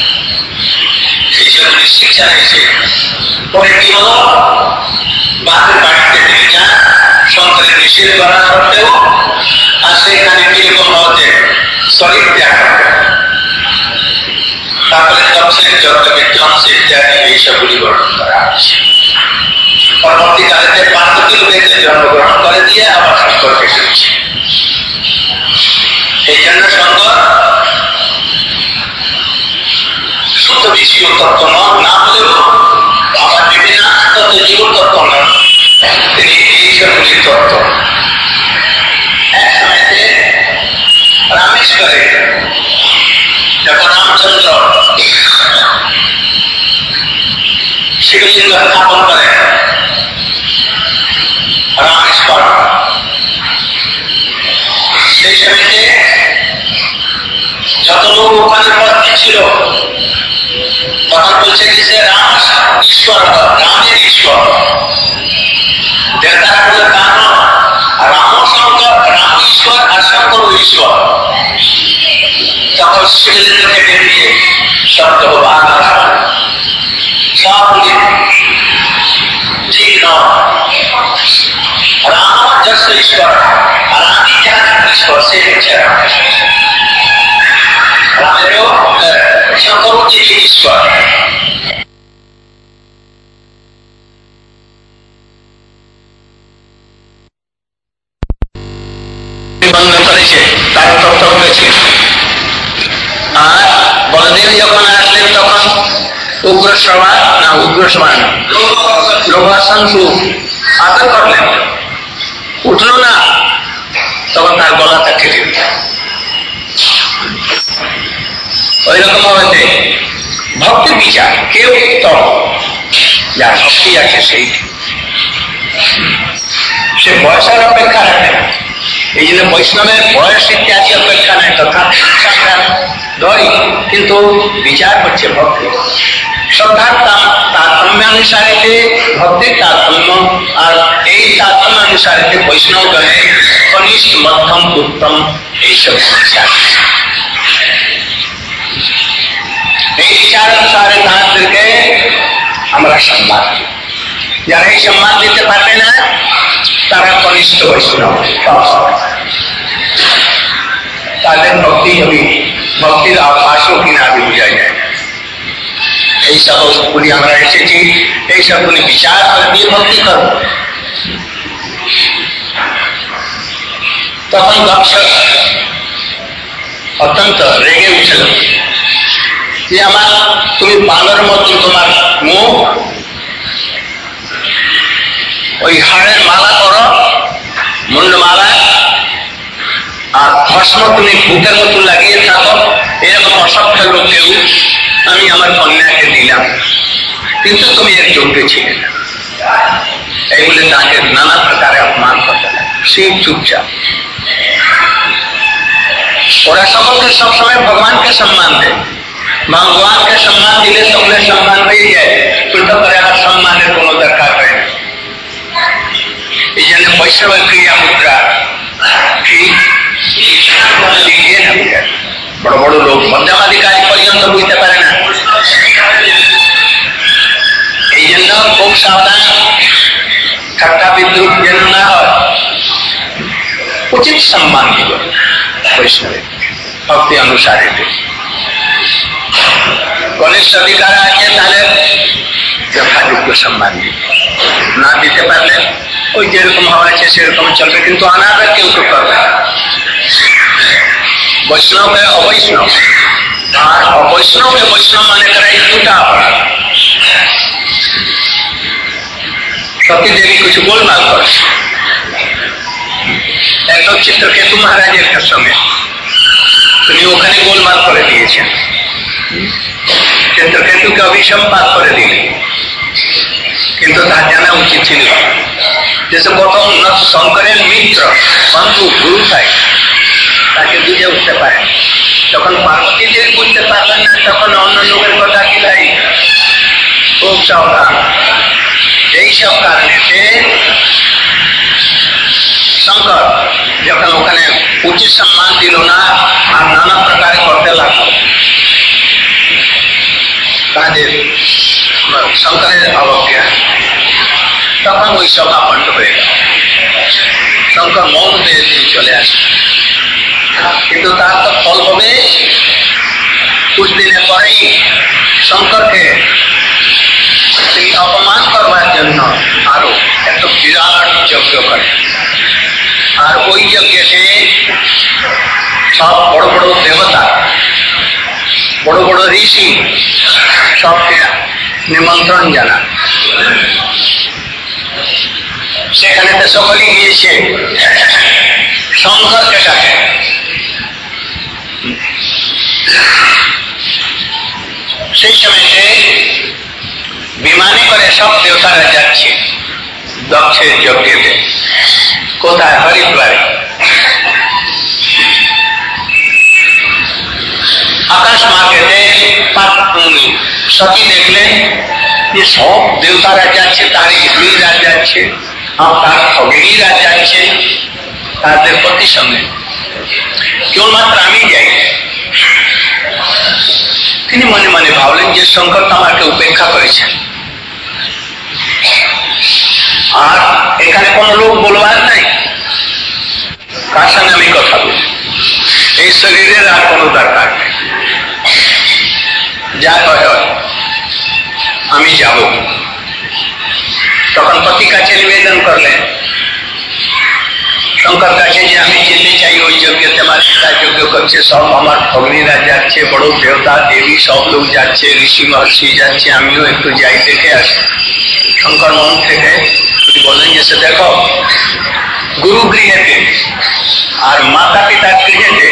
S1: এই সবগুলি শিক্ষা রয়েছে। পরে কি হলো, বাপের বাড়িতে থেকে যান সন্তানের নিষেধ করা সত্ত্বেও, আর সেখানে কিরকম হতে শরীর ত্যাগ করবে। তারপরে তপসের যজ্ঞের ধ্বংস ইত্যাদি এইসবগুলি বর্ণন করা আছে। পরবর্তীকালে পার্বতী রূপে জন্মগ্রহণ করে দিয়ে আবার শঙ্করকে এসেছে। এই জন্য শঙ্কর শুদ্ধ বিষয় তত্ত্ব না হলেও আবার বিভিন্ন তত্ত্ব জীব তত্ত্ব নন, তিনি এইসবগুলি তত্ত্ব। এক সময়তে রামেশ্বরে যখন রামচন্দ্র শিবলিঙ্গ স্থাপন করেন রামেশ্বর, সেই সময়তে যত লোক ওখানে উপস্থিত ছিল তখন বলছে কি যে রাম ঈশ্বর, রামের ঈশ্বর। দেবতারা বলে তা নয়, রাম শঙ্কর, রাম ঈশ্বর আর শঙ্কর ঈশ্বর। তখন শিবলিঙ্গ থেকে বেরিয়ে শব্দ সবগুলি ঠিক নয়। রাম যশ ঈশ্বর আর আমি যারা ঈশ্বর সে হচ্ছে রামেরও শঙ্কর হচ্ছে ঈশ্বর। বন্ধ করেছে তার তত্ত্ব হয়েছে। আর বলদেব যখন আসলেন তখন উগ্র সভা না উগ্র সভা না প্রভাষণ আদর করলেন, উঠল না, তখন তার গলাটা কেটে দিল। ওই রকম হতে ভক্তি বিচার কেউ উত্তম, যার ভক্তি আছে সেই সে বয়সের অপেক্ষা রাখে না। এই জন্য বৈষ্ণবের বয়স ইত্যাদি অপেক্ষা নেই, তথা ধরি, কিন্তু বিচার হচ্ছে ভক্তি। শ্রদ্ধার তারতম্যানুসারে ভক্তির তারতম্য, আর এই তারতম্যানুসারে বৈষ্ণব গণে কনিষ্ঠ মধ্যম উত্তম এইসব বিচার। এই বিচার অনুসারে তাদেরকে আমরা সম্মান দিই। যারা এই সম্মান দিতে পারবে না তারা কনিষ্ঠ বৈষ্ণব, তাদের ভক্তি হবে ভক্তির আভাসও কিনা আগে বোঝা যায়। এই সবগুলি আমরা এসেছি, এই সবগুলি বিচার করে দিয়ে ভক্তি করব। তখন দক্ষ অত্যন্ত রেগে উঠল যে আমার তুমি বানর মতো তোমার মুখ, ওই হাড়ের মালা করো, মুন্ডমালা, আর ভস্ম তুমি বুকের মতো লাগিয়ে থাকো। এরকম অসংখ্য লোকেও আমি আমার কন্যাকে দিলাম, কিন্তু তুমি এর যোগ্য ছিলে না। এইগুলি তাকে নানা প্রকারে অপমান করতে লাগে। সে চুপচাপ। ওরা সকলকে সবসময় ভগবানকে সম্মান দেয়, ভগবানকে সম্মান দিলে সকলে সম্মান হয়ে যায়, পৃথক করে আর সম্মানের কোনো দরকার হয় না। এই জন্য বৈষ্ণবের ক্রিয়া মুদ্রা কি শিখিয়ে না বুঝে, বড় বড় লোক মধ্যমাধিকারী পর্যন্ত বুঝতে পারে না। এই জন্য খুব সাবধান, ঠাট্টা বিদ্রুপ যেন না হয়, উচিত সম্মান দিব বৈষ্ণবের ভক্তি অনুসারে। কনিষ্ঠ অধিকার আছে তাহলে যথাযোগ্য সম্মান দিব, না দিতে পারলে ওই যেরকম হওয়া আছে সেরকম চলবে, কিন্তু অনাদর কেউ তো করবে না। বৈষ্ণবকে অবৈষ্ণব আর অবৈষ্ণবকে বৈষ্ণব মনে করে এই দুটা অপরাধ। সতী দেবী কিছু গোলমাল করে, একদম চিত্রকেতু মহারাজের সঙ্গে তিনি ওখানে গোলমাল করে দিয়েছেন, চিত্রকেতুকে অভিসম্পাত করে দিলেন, কিন্তু তার জানা উচিত ছিল যে কত উন্নত শঙ্করের মিত্র বন্ধু গুরু থাকে তাকে বুঝে উঠতে পারেন। যখন পার্বতী দেবী বুঝতে পারলেন না তখন অন্য লোকের কথা কি ভাই খুব সাবধান। এইসব কারণে শঙ্কর যখন ওখানে উচিত সম্মান দিল না আর নানা প্রকারে করতে লাগলো, তাদের শঙ্করের অবজ্ঞা, তখন ওই সব আপন্ন হয়ে গেল। শঙ্কর মৌন হয়ে তিনি চলে আসে, কিন্তু তার তো ফল হবে। কুछ দিনের পরেই শঙ্করকে তিনি অপমান করবার জন্য আরো এত বিরাট যজ্ঞ করে, আর ওই যজ্ঞে সব বড় বড় দেবতা, বড় বড় ঋষি সবকে নিমন্ত্রণ জানান। সেখানে তো সকলেই গিয়েছে শঙ্করকে ডাকে। সেই সময়তে বিমানে করে সব দেবতারা যাচ্ছে দক্ষের যজ্ঞেতে। কোথায়? হরিদ্বারে। আকাশ মার্গেতে সতী দেখলেন যে সব দেবতারা যাচ্ছে, তার স্ত্রীরা যাচ্ছে আর তার ভগিনীরা যাচ্ছে তাদের পতি সঙ্গে, কেবলমাত্র আমি যাই। তিনি মনে মনে ভাবলেন যে শঙ্কর তো আমাকে উপেক্ষা করেছেন, আর এখানে কোন লোক বলবার নাই, কার সঙ্গে আমি কথা বলি, এই শরীরের আর কোনো দরকার নেই, যা হয় আমি যাব। তখন পতি কাছে নিবেদন করলেন শঙ্কর কাছে যে আমি যেতে চাই ওই যজ্ঞতে, আমার পিতা যজ্ঞ করছে, সব আমার ভগ্নীরা যাচ্ছে, বড় দেবতা দেবী সব লোক যাচ্ছে, ঋষি মহর্ষি যাচ্ছে, আমিও একটু যাই, দেখে আসি। শঙ্কর মন থেকে বললেন যে সে দেখো, গুরু গৃহেতে আর মাতা পিতার গৃহেতে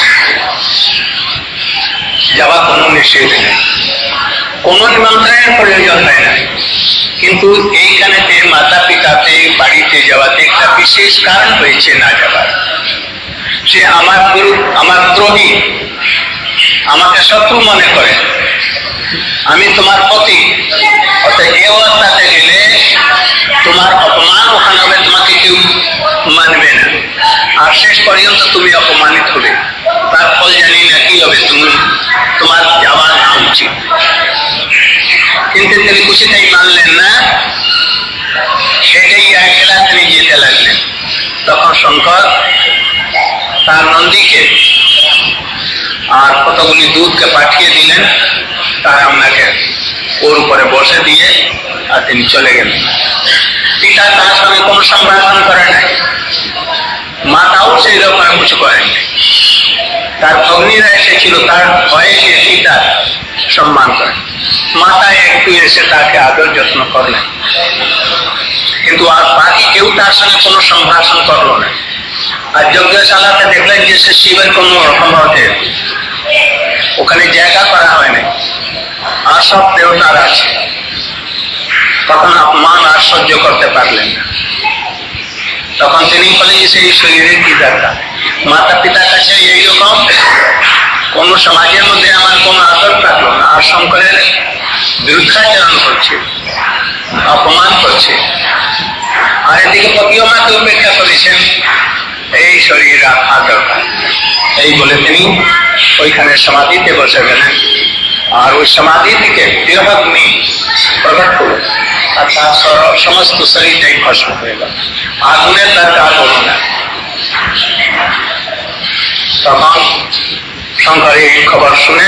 S1: যাওয়া কোনো নিষেধ নেই, কোনো নিমন্ত্রণের প্রয়োজন হয় না, কিন্তু এইখানেতে মাতা পিতাতে বাড়িতে যাওয়াতে একটা বিশেষ কারণ হয়েছে না যাবার। সে আমার গুরু, আমার দ্রোহী, আমাকে শত্রু মনে করে, আমি তোমার পতি, অর্থাৎ এ অবস্থাতে গেলে তোমার অপমান ওখানে হবে, তোমাকে কেউ মানবে না, আর শেষ পর্যন্ত তুমি অপমানিত হবে, তার ফল জানি না কি হবে, তুমি তোমার যাওয়া না উচিত। কিন্তু তিনি কিছুতেই মানলেন না, সেটাই একলা তিনি যেতে লাগলেন। তখন শঙ্কর তার নন্দীকে আর কতগুলি দুধকে পাঠিয়ে দিলেন, তার আপনাকে ওর উপরে বসে দিয়ে আর তিনি চলে গেলেন। পিতা তার সঙ্গে কোন সম্ভাষণ করে নাই, মাতাও সেই রকম কিছু করেনি। তার ভগ্নীরা এসেছিল, তার ভয়ে সে পিতার সম্মান করেন, মাতা একটু এসে তাকে আদর যত্ন করলেন, কিন্তু আর বাকি কেউ তার সঙ্গে কোনো সম্ভাষণ করলো না। আর যজ্ঞশালাতে দেখলেন যে সে শিবের কোন রকম হতে ওখানে জায়গা করা হয় না, আর সব দেবতার আছে। তখন অপমান আর সহ্য করতে পারলেন না, তখন তিনি বলেন যে সেই শরীরের কি দরকার, মাতা পিতার কাছে এইরকম কোন সমাজের মধ্যে আমার কোন আদর থাকলো না, আর শঙ্করের বিরুদ্ধাচরণ করছে, অপমান করছে, আর এদিকে পতিও মাকে উপেক্ষা করেছেন, এই শরীর রাখা দরকার। এই বলে তিনি ওইখানে সমাধিতে বসে গেলেন, আর ওই সমাধি থেকে বৃহগ্নি প্রকট হল, আর তার সমস্ত শরীরটাই ভস্ম হয়ে গেল। আগুনের দরকার হল না। তখন শঙ্কর এই খবর শুনে,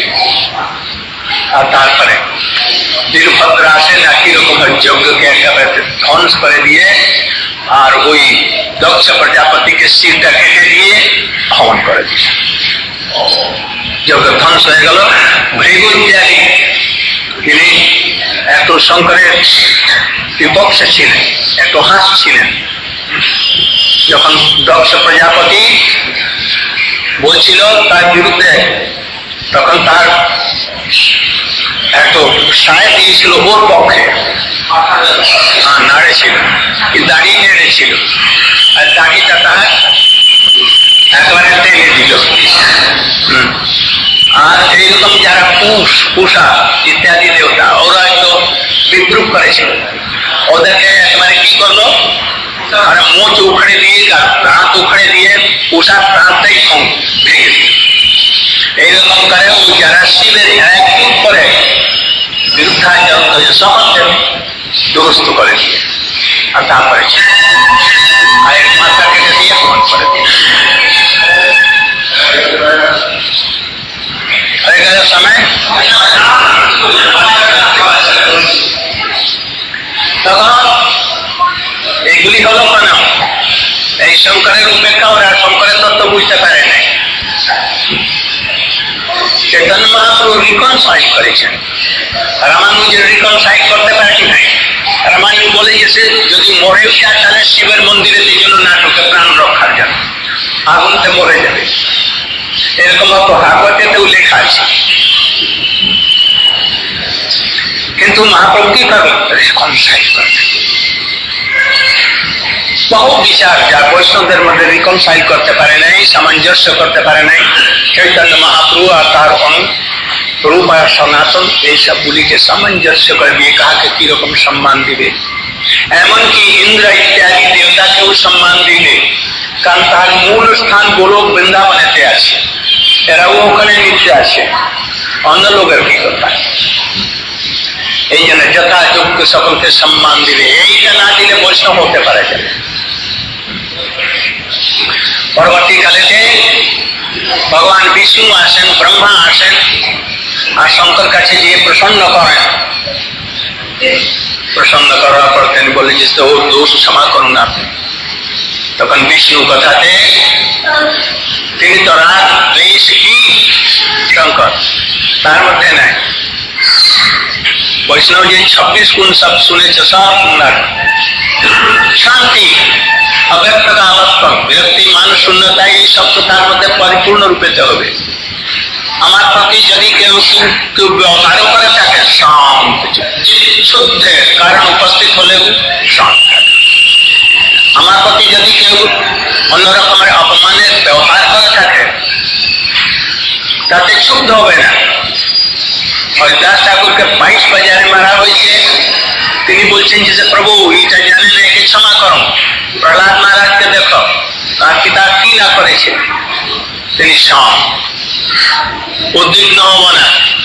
S1: আর তারপরে বীরভদ্র আসে না কিরকম যজ্ঞকে একেবারে ধ্বংস করে দিয়ে, আর ওই দক্ষ প্রজাপতিকে শিরটা কেটে দিয়ে হবন করে দিল। যজ্ঞ ধ্বংস হয়ে গেল। ভৃগু ইত্যাদি তিনি এত শঙ্করের বিপক্ষে ছিলেন, এত হাস ছিলেন। যখন দক্ষ প্রজাপতি বলছিল তার বিরুদ্ধে, তখন তার এত সায় দিয়েছিল ওর পক্ষে, নাড়েছিল, দাড়ি নেড়েছিল, আর দাড়িটা তার একবারে টেনে দিল। আর এইরকম যারা পুষ পুষা ইত্যাদি দেবতা, ওরা একটু বিদ্রুপ করেছিল, ওদেরকে একেবারে কি করলো, আর মোচ উখড়ে দিয়ে দাঁত উখড়ে দিয়ে পুষার প্রাণটাই ভেঙে দিল। এইরকম করে যারা শিবের একদিন করে বিরুদ্ধাচরণ সকলকে দুরস্ত করে দিয়ে, আর তারপরে আয়ের মাথা কেটে দিয়ে হবন করে দিয়ে হয়ে গেল সময়। তখন এইগুলি হলো কেন, এই শঙ্করের উপেক্ষা ওরা শঙ্করের তত্ত্ব বুঝতে পারে নাই। চৈতন্য মহাপ্রভু রিকনসাইল করেছেন, রামানুজ রিকনসাইল করতে পারে কি নাই। রামানুজ বলে গেছে যদি মরে যায় তাহলে শিবের মন্দিরে এই জন্য না ঢুকে প্রাণ রক্ষার জন্য, আগুনতে মরে যাবে, এরকম ভাগবতেও লেখা আছে। কিন্তু মহাপ্রভু কি করবেন, রিকনসাইল করবেন। বহু বিচার যা বৈষ্ণবদের মধ্যে রিকনসাইল করতে পারে নাই, সামঞ্জস্য করতে পারে নাই, চৈতন্য মহাপ্রভু আর তার রূপ আর সনাতন এইসব গুলিকে সামঞ্জস্য করে দিয়ে কাহাকে কিরকম সম্মান দিবে, এমনকি ইন্দ্র ইত্যাদি দেবতাকেও সম্মান দিবে, কারণ তার মূল স্থান গোলক বৃন্দাবনেতে আছে, এরাও ওখানে নিতে আছে, অন্য লোকের কি কথা। এই জন্য যথাযোগ্য সকলকে সম্মান দিবে, এইটা না দিলে বৈষ্ণব হতে পারে যাবে। পরবর্তীকালেতে ভগবান বিষ্ণু আসেন, ব্রহ্মা আসেন, আর শঙ্কর কাছে গিয়ে প্রসন্ন করেন। প্রসন্ন করার পর তিনি বলে যে ও দোষ ক্ষমা করুন আপনি। তখন বিষ্ণু কথাতে তিনি তো রাগ দ্বেষ কি শঙ্কর তার মধ্যে নাই। বৈষ্ণব যে ছাব্বিশ গুণ সব শুনেছে সব উন্নার শান্তি, অব্যক্ত কামত্ব, বিরক্তি, মান শূন্যতা, এই সব তো তার মধ্যে পরিপূর্ণ রূপেতে হবে। আমার প্রতি যদি কেউ কেউ ব্যবহারও করে থাকে শান্ত শুদ্ধের কারণ উপস্থিত হলেও শান্ত থাকে। আমার প্রতি যদি কেউ অন্য রকমের অপমানের ব্যবহার করে থাকে তাতে ক্ষুব্ধ হবে না। হরিদাস ঠাকুরকে বাইশ বাজারে মারা হয়েছে, তিনি বলছেন যে প্রভু এটা জানে না, একে ক্ষমা করো। প্রহ্লাদ মহারাজকে দেখো তার পিতা কি না করেছে, তিনি শান্ত, উদ্বিগ্ন হব না।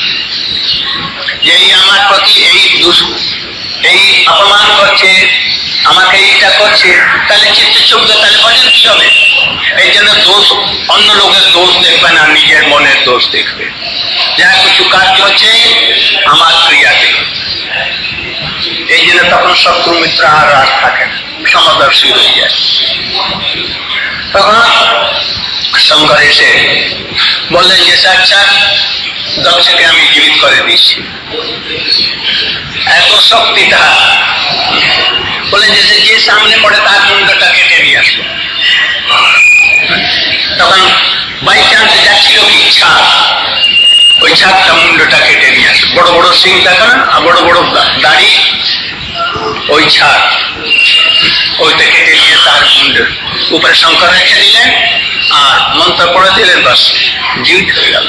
S1: এই আমার প্রতি এই এই অপমান করছে, আমাকে এইটা করছে, তাহলে চিত্তে ক্ষুব্ধ, তাহলে ভজন কি হবে? এই জন্য দোষ, অন্য লোকের দোষ দেখবে না, নিজের মনের দোষ দেখবে। যা কিছু কাজ হচ্ছে আমার ক্রিয়া দেখবে। এই জন্য তখন শত্রু মিত্র আর রাগ থাকে না, সমদর্শী হয়ে যায়। তখন শঙ্কর এসে বললেন যে আচ্ছা দক্ষকে আমি জীবিত করে দিচ্ছি, এত শক্তি তার। বলে যে যে সামনে পড়ে তার মুন্ডটা কেটে নিয়ে আসলো। তখন বাই চান্স যাচ্ছিল কি ছাদ, ওই ছাদটা মুন্ডটা কেটে নিয়ে আসলো। বড় বড় সিং থাকে না, আর বড় বড় দাড়ি, ওই ছাদ ওইটা কেটে নিয়ে তার মুন্ডের উপরে শঙ্কর রেখে দিলেন, আর মন্ত্র মন্ত্র পড়ে দিলেন, বাস জীবিত হয়ে গেল।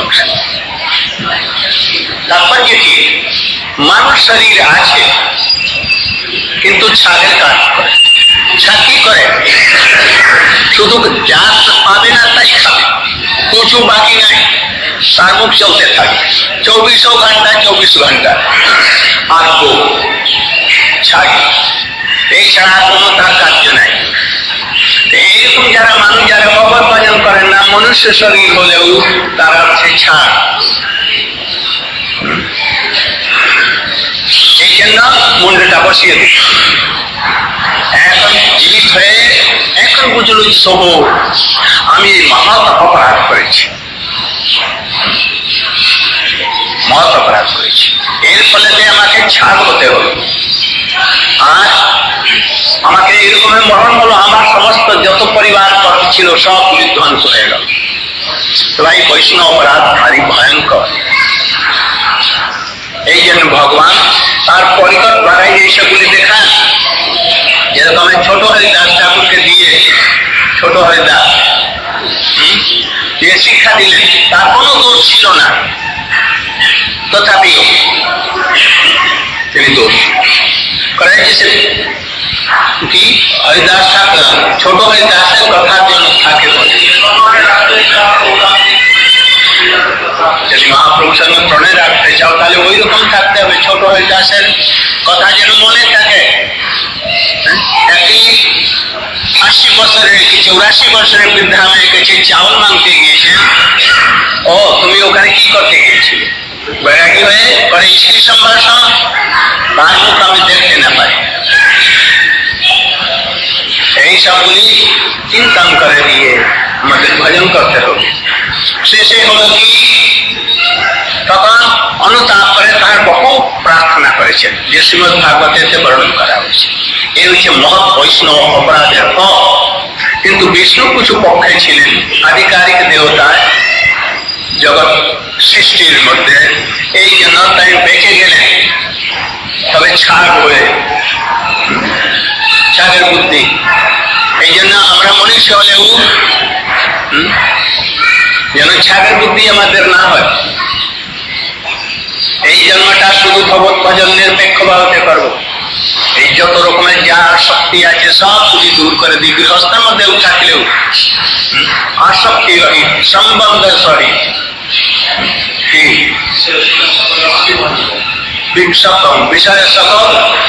S1: তাৎপর্য কি? মানব শরীর আছে কিন্তু ছাগের কাজ করে। ছাগ কি করে? শুধু যা পাবে না তাই খাবে, কিছু বাকি নাই, তার মুখ চলতে থাকে চব্বিশও ঘন্টা চব্বিশ ঘন্টা। আর গো ছাগ, এছাড়া কোনো তার কার্য নাই। এইরকম যারা মানুষ যারা ভগবত ভজন করেন না, মনুষ্য শরীর হলেও তারা হচ্ছে ছাড়। এই জন্য মুন্ডটা বসিয়ে দিই। এখন জীবিত হয়ে এখন বুঝল সহ আমি মহৎ অপরাধ করেছি, মহৎ অপরাধ করেছি, এর ফলে আমাকে ছাড় হতে হলো। আর আমাকে এরকম মরণ হলো, আমার সমস্ত যত পরিবার ছিল সবগুলি ধ্বংস হয়ে গেল। তাই বৈষ্ণব অপরাধ ভারী ভয়ঙ্কর। এই জন্য ভগবান তার পরিকট বাড়াই এইসবগুলি দেখান। যেরকম ছোট হরিদাস ঠাকুরকে দিয়ে, ছোট হরিদাস যে শিক্ষা দিলেন, তার কোনো দোষ ছিল না, তথাপি তিনি দোষ করে কি হরিদাস ঠাকুর ছোট হরিদাসের কথার জন্য থাকে বলে। যদি মহাপ্রভুর সঙ্গে প্রণয় রাখতে চাও তাহলে ওই রকম থাকতে হবে, ছোট হরিদাসের কথা যেন মনে থাকে। একই আশি বছরের কি চৌরাশি বছরের বৃদ্ধা মেয়ের কাছে চাউল মাংতে গিয়েছেন। ও তুমি ওখানে কি করতে গিয়েছিলে? বৈরাগী হয়ে করে স্ত্রী সম্ভাষণ, তার মুখ আমি দেখতে না পাই। এই সবগুলি চিন্তন করে দিয়ে আমাদের ভজন করতে হবে। শেষে হলো কি, তখন অনুতাপ করে তার বহু প্রার্থনা করেছেন, যে শ্রীমদ ভাগবতে বর্ণন করা হয়েছে। এই হচ্ছে মহৎ বৈষ্ণব অপরাধের ফল। কিন্তু বিষ্ণু কিছু পক্ষে ছিলেন আধিকারিক দেবতায় জগৎ সৃষ্টির মধ্যে, এই জন্য তাই বেঁচে গেলেন। তবে ছাগ হয়ে, ছাগের বুদ্ধি। এই জন্য আমরা মনুষ্য হলেও যেন ছাগের বুদ্ধি আমাদের না হয়। এই জন্মটা শুধু ভগবত ভজন নিরপেক্ষ ভাবে করবো। এই যত রকমের যা শক্তি আছে সব যদি দূর করে দিই, গৃহস্থের মধ্যেও থাকলেও আসক্তি রহিত, সম্বন্ধ সহিত, বিষয় সকল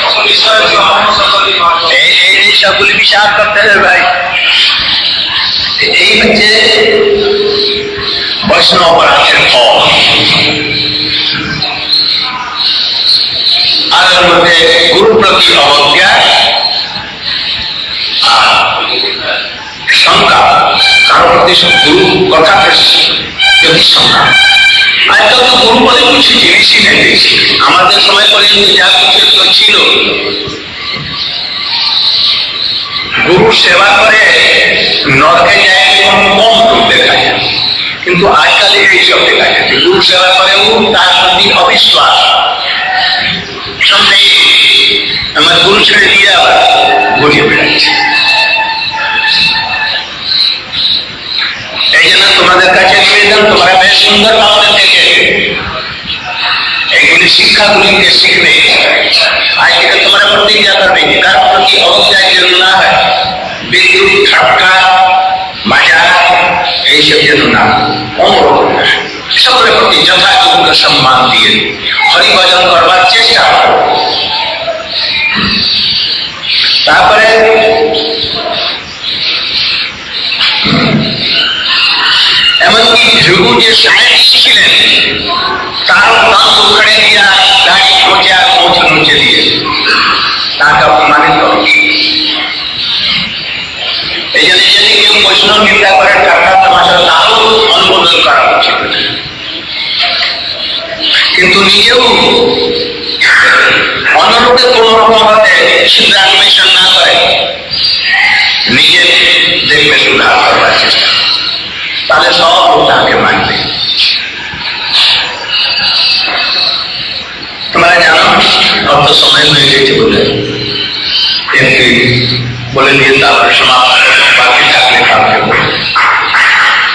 S1: এই সবগুলি বিচার করতে হবে ভাই। এই হচ্ছে বৈষ্ণব অপরাধের ফল। আর এর মধ্যে গুরু প্রতি অবজ্ঞা আর শঙ্কা, কারো প্রতি গুরু কথা যদি শঙ্কা। আজকাল তো গুরু বলে কিছু জিনিসই নেই। আমাদের সময় পর্যন্ত যা কিছু ছিল, গুরু সেবা করে নরকে যায় কম লোক দেখা যায়। কিন্তু আজকাল এইসব দেখা যাচ্ছে, গুরু সেবা করেও তার প্রতি অবিশ্বাস। আমার গুরু ছেড়ে দিয়ে আবার ঘুরিয়ে বেড়াচ্ছে। এই জন্য তোমাদের কাছে নিবেদন, তোমরা বেশ সুন্দর ভাবে থেকে এইগুলি শিক্ষাগুলিকে শিখবে। আজ থেকে তোমরা প্রতিজ্ঞা করবে কার প্রতি অবজ্ঞার জন্য না হয়, বিদ্যুৎ ঠাট্টা মজা এইসব যেন না, অনুরোধ সকলের প্রতি যথাযোগ্য সম্মান দিয়ে হরিভজন করবার চেষ্টা করো। তারপরে এমনকি ধ্রুব যে সায়েন্টিস্ট ছিলেন, তারও প্রান্ত উখাড়ে দিয়া গাড়ি পৌঁছে পৌঁছে মুছে দিয়ে তাকে অপমানিত করে। এই জন্য যদি কেউ বৈষ্ণব নিন্দা করে ঠাট্টা তামাশা, তারও অনুমোদন করা উচিত। কিন্তু নিজেও অন্যরূপে কোন রকম ভাবে শুদ্ধান্বেষণ না করে নিজে দেখবে সুধার করবার চেষ্টা, তাহলে সব তাকে মানবে। তোমরা জানো অত সময় হয়ে গেছে বলে একটি বলে নিয়ে তারপরে সমাপ্ত, বাকি থাকলে কাউকে বলবে।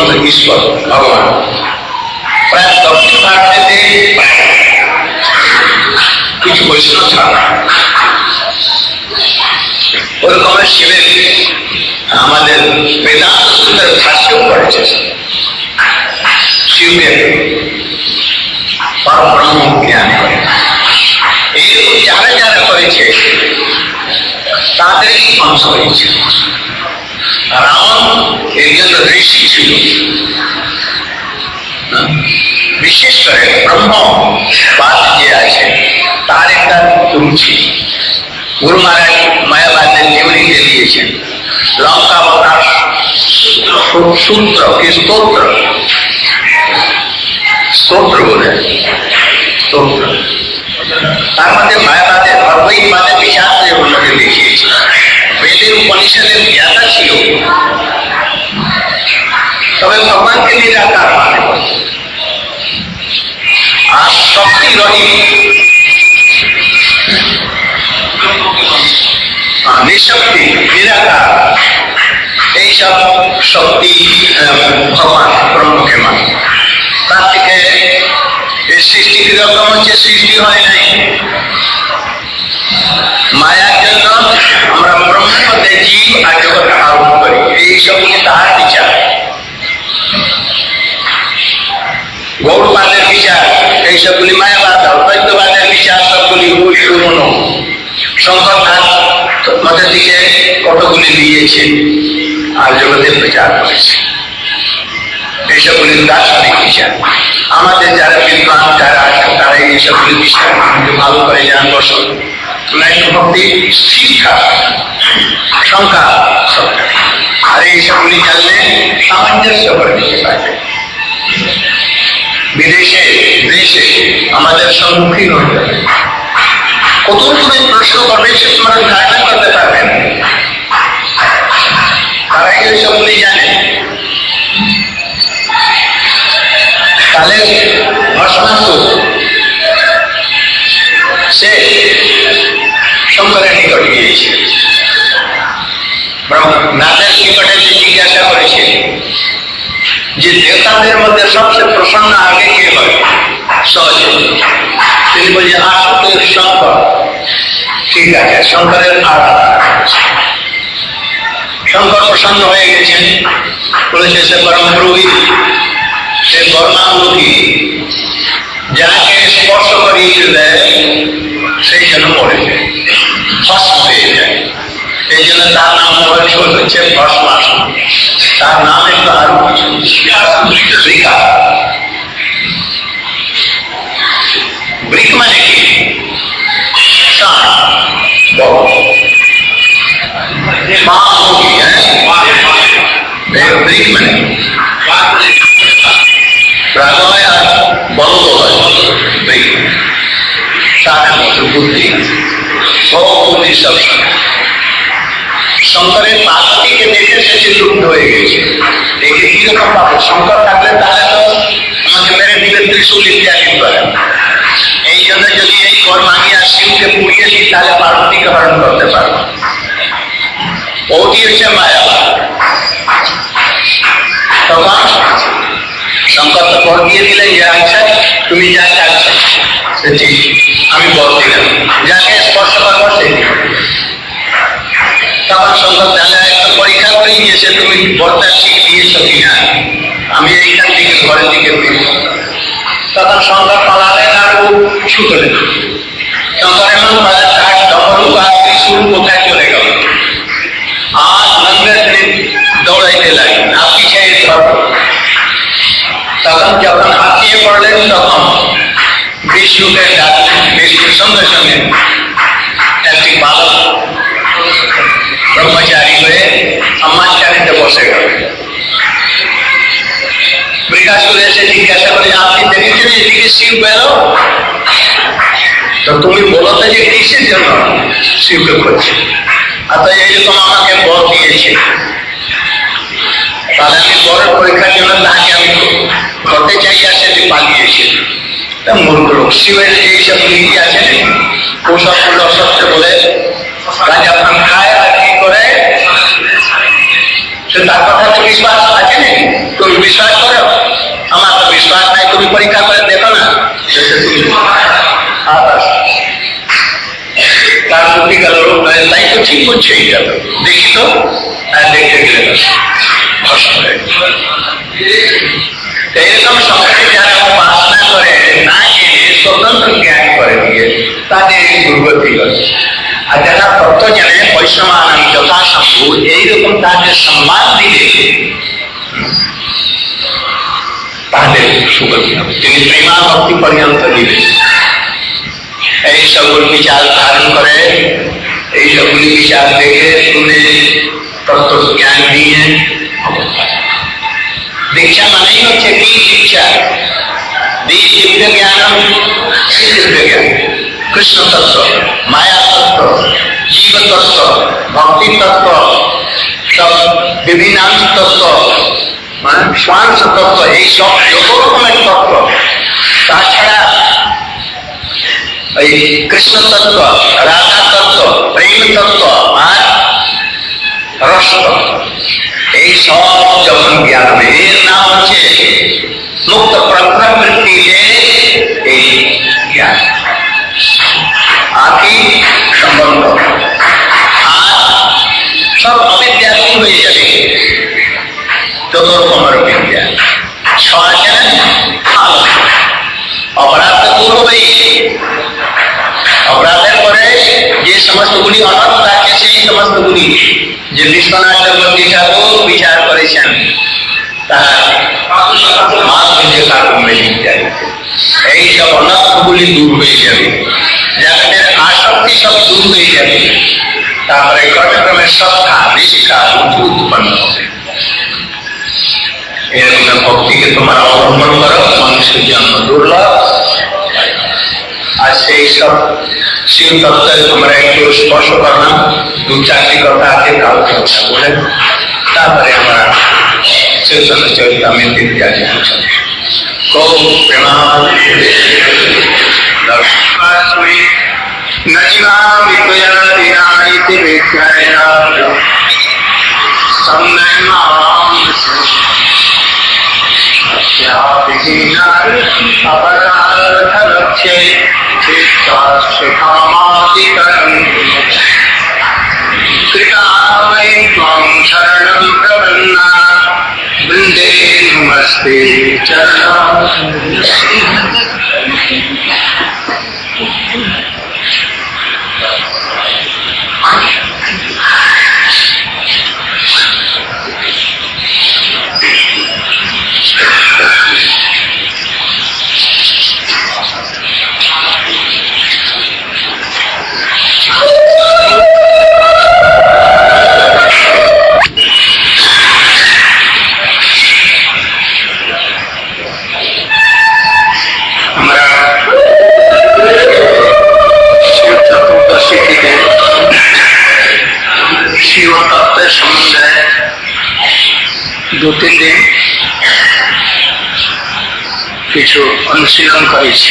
S1: ঈশ্বর ভগবান প্রায় দক্ষিণ ভারতেতে কিছু বৈষ্ণব ছাড়া ওরকমের শিবের আমাদের বেদান্ত সূত্রের ভাষ্যও করেছে শিবকে পরব্রহ্ম জ্ঞান করে। এইরকম যারা যারা করেছে তাদেরই ধ্বংস হয়েছে। রাম একজন ঋষি ছিল, বিশেষ করে ব্রহ্মবাদ যে আছে তার একটা রুচি। গুরু মহারাজ মায়াবাদের জীবনীতে দিয়েছেন লঙ্কা বলার সূত্র কি স্তোত্র, স্তোত্র বলে স্তোত্র, তার মধ্যে মায়াবাদের অদ্বৈতবাদের বিচার ওগুলোকে দেখিয়েছে। বেদের উপনিষদের জ্ঞাতা ছিল, তবে ভগবানকে নিরাকার মানে আর শক্তি রহিত নিঃশক্তি নিরাকার এইসব শক্তি ভগবান ব্রহ্মকে মানে। তার থেকে এই সৃষ্টি কিরকম হচ্ছে, সৃষ্টি হয় নাই মায়ার জন্য। আমরা ব্রহ্মের মধ্যে জীব আর জগৎ আরোপ করি, এইসবগুলি তাহার বিচার। গৌরবাদের বিচার এইসবগুলি মায়াবাদ, অদ্বৈতবাদের বিচার সবগুলি ভুল পুরনো। শঙ্কর নাথ মধ্যে দিকে কতগুলি দিয়েছে আর জগতের বিচার করেছে, এইসবগুলি দার্শনিক বিচার। আমাদের যারা বিদ্বান যারা আছেন তারা এইসবগুলি বিচার ভালো করে জান বসন ভক্তি শিক্ষা সংখ্যা আর এইসবগুলি জানলে সামঞ্জস্য করে দিতে পারবে। বিদেশে দেশে আমাদের সম্মুখীন হয়ে যাবে, কত তুমি প্রশ্ন করবে সে তোমরা ধারণা করতে পারবেন। তারা এইসবগুলি জানে। তাহলে ভস্মাসুর সে শঙ্করের নিকট গিয়েছে, নাথের নিকটে জিজ্ঞাসা করেছে যে দেবতাদের মধ্যে সবচেয়ে প্রসন্ন আগে কে হয় সহজে। তিনি বলছেন আসলে শঙ্কর। ঠিক আছে, শঙ্করের আরাধনা। শঙ্কর প্রসন্ন হয়ে গেছেন, বলেছে সে পরম পুরোহিত, সে কর্মামুখী, যাকে স্পর্শ করিয়ে দেয় সেই জন্য মরে যায়, ভস্ম হয়ে যায়। এই জন্য তার নাম হচ্ছে ভস্মাসুর। তার নাম একটু আরো কিছু বৃকা। বৃক মানে কি? বৃক মানে রাগ হয় আর বলদ হয়, বৃক তার মতো বুদ্ধি বুদ্ধি সবসময়। শঙ্করের পার্বতীকে দেখে সে চিত্রুদ্ধ হয়ে গেছে, দেখে কিরকম পাবে শঙ্কর থাকলে তাহলে তো আমাকে মেরে দিলে ত্রিশূল ইত্যাদি করে। এই জন্য যদি এই কর্মাগিয়া শিবকে পুড়িয়ে দিই তাহলে পার্বতীকে হরণ করতে পারবো। ওটি হচ্ছে মায়াবাদ। তখন শঙ্কর তো বর দিয়ে দিলেন যে আচ্ছা তুমি যা চাচ্ছ ঠিক আমি বর দিলাম, যাকে স্পর্শ করবো সেই। তখন শঙ্কর তাহলে একটা পরীক্ষা করে নিয়েছে তুমি বরটা ঠিক দিয়েছ কিনা, আমি এইখান থেকে ঘরের দিকে ফিরব। তখন শঙ্কর পালালেন আর ও ছুটলেন। শঙ্কর এমন পালেন তার ডবরু আর ত্রিশূল কোথায় চলে গেল, আর লঙ্গের দৌড়াইতে লাগলেন আর পিছিয়ে ধরল। তখন যখন হাতিয়ে পড়লেন তখন বিষ্ণুকে ডাকলেন। বিষ্ণুর সঙ্গে সঙ্গে একটি বালক ব্রহ্মচারী হয়ে সম্মানচারীতে বসে গেল। বৃকাসুর এসে জিজ্ঞাসা করে আপনি দেখেছেন এদিকে শিব পেল, তো তুমি বলো তো যে কিসের জন্য শিবকে করছে। আর তো এইরকম আমাকে বর দিয়েছে, তাহলে আমি বরের পরীক্ষার জন্য তাকে আমি করতে চাই আর সেটি পালিয়েছে। মূর্খ লোক, শিবের এইসব নীতি আছে ওসব গুলো সত্য বলে রাজা খান খায় আর কি করে তো তার কথাতে বিশ্বাস আছে নাকি? তুমি বিশ্বাস করো? আমার তো বিশ্বাস নাই, তুমি পরীক্ষা করে দেখো না। তার প্রতি গেল, তাই তো ঠিক করছে, এইটা দেখি তো। আর দেখতে গেলে ভস্ম হয়ে এরকম সংখ্যাটি যারা উপাসনা করে না জেনে স্বতন্ত্র জ্ঞান করে দিয়ে তাদের দুর্গতি হয়। আর যারা তত্ত্ব জানে বৈষ্ণবান যথাসম্ভব এইরকম তাদের সম্মান দিলে তাদের সুগতি হবে। তিনি প্রেমা ভক্তি পর্যন্ত দিবে। এই সবগুলি বিচার ধারণ করে, এই সবগুলি বিচার দেখে শুনে তত্ত্ব জ্ঞান নিয়ে দীক্ষা মানেই হচ্ছে কি? দীক্ষা দিব্য জ্ঞান, দিব্য জ্ঞান, কৃষ্ণ তত্ত্ব, মায়া তত্ত্ব, জীব তত্ত্ব, ভক্তি তত্ত্ব, সব বিভিন্ন তত্ত্ব, স্বাংশ তত্ত্ব, এই সব যত রকমের তত্ত্ব। তাছাড়া এই কৃষ্ণ তত্ত্ব, রাধা তত্ত্ব, প্রেম তত্ত্ব আর রস তত্ত্ব, এই সব যখন জ্ঞান হবে এর নাম হচ্ছে মুক্ত প্রবৃত্তি। এই জ্ঞান আকি সম্বন্ধ আর সব অবিদ্যা দূর হয়ে যাবে। যত রকমের বিদ্যা ছ আছে না, অপরাধ তো দূর হবেই। অপরাধের পরে যে সমস্ত গুলি অনর্থ আছে সেই সমস্ত গুলি যে বিশ্বনাথ চক্রবর্তী ঠাকুর বিচার করেছেন তার এই সব অনর্থগুলি দূর হয়ে যাবে, যাদের আসক্তি সব দূর হয়ে যাবে। তারপরে ক্রমে শ্রদ্ধা, নিষ্ঠা উৎপন্ন হবে। এরকম ভক্তিকে তোমরা অবলম্বন করো। মানুষের জন্ম দুর্লভ, আর সেই সব শিব তত্ত্বের তোমরা একটু স্পর্শ করলাম। দু চারটি কথা আছে, তাও কথা বলে তারপরে আমরা চৈতন্য চরিতামৃত ইত্যাদি খুব প্রেমাস্মি নজিমামি ত্বয়াদিনাইতি বিজ্ঞায়া সম্যমাম अपराधलक्ष्ये चित्तास्थिकामादिकरम् कृता वै त्वां शरणं प्रपन्ना वृन्दे नमस्ते चरणम्। শিব তত্ত্বের সম্বন্ধে দু তিন দিন কিছু অনুশীলন করেছি।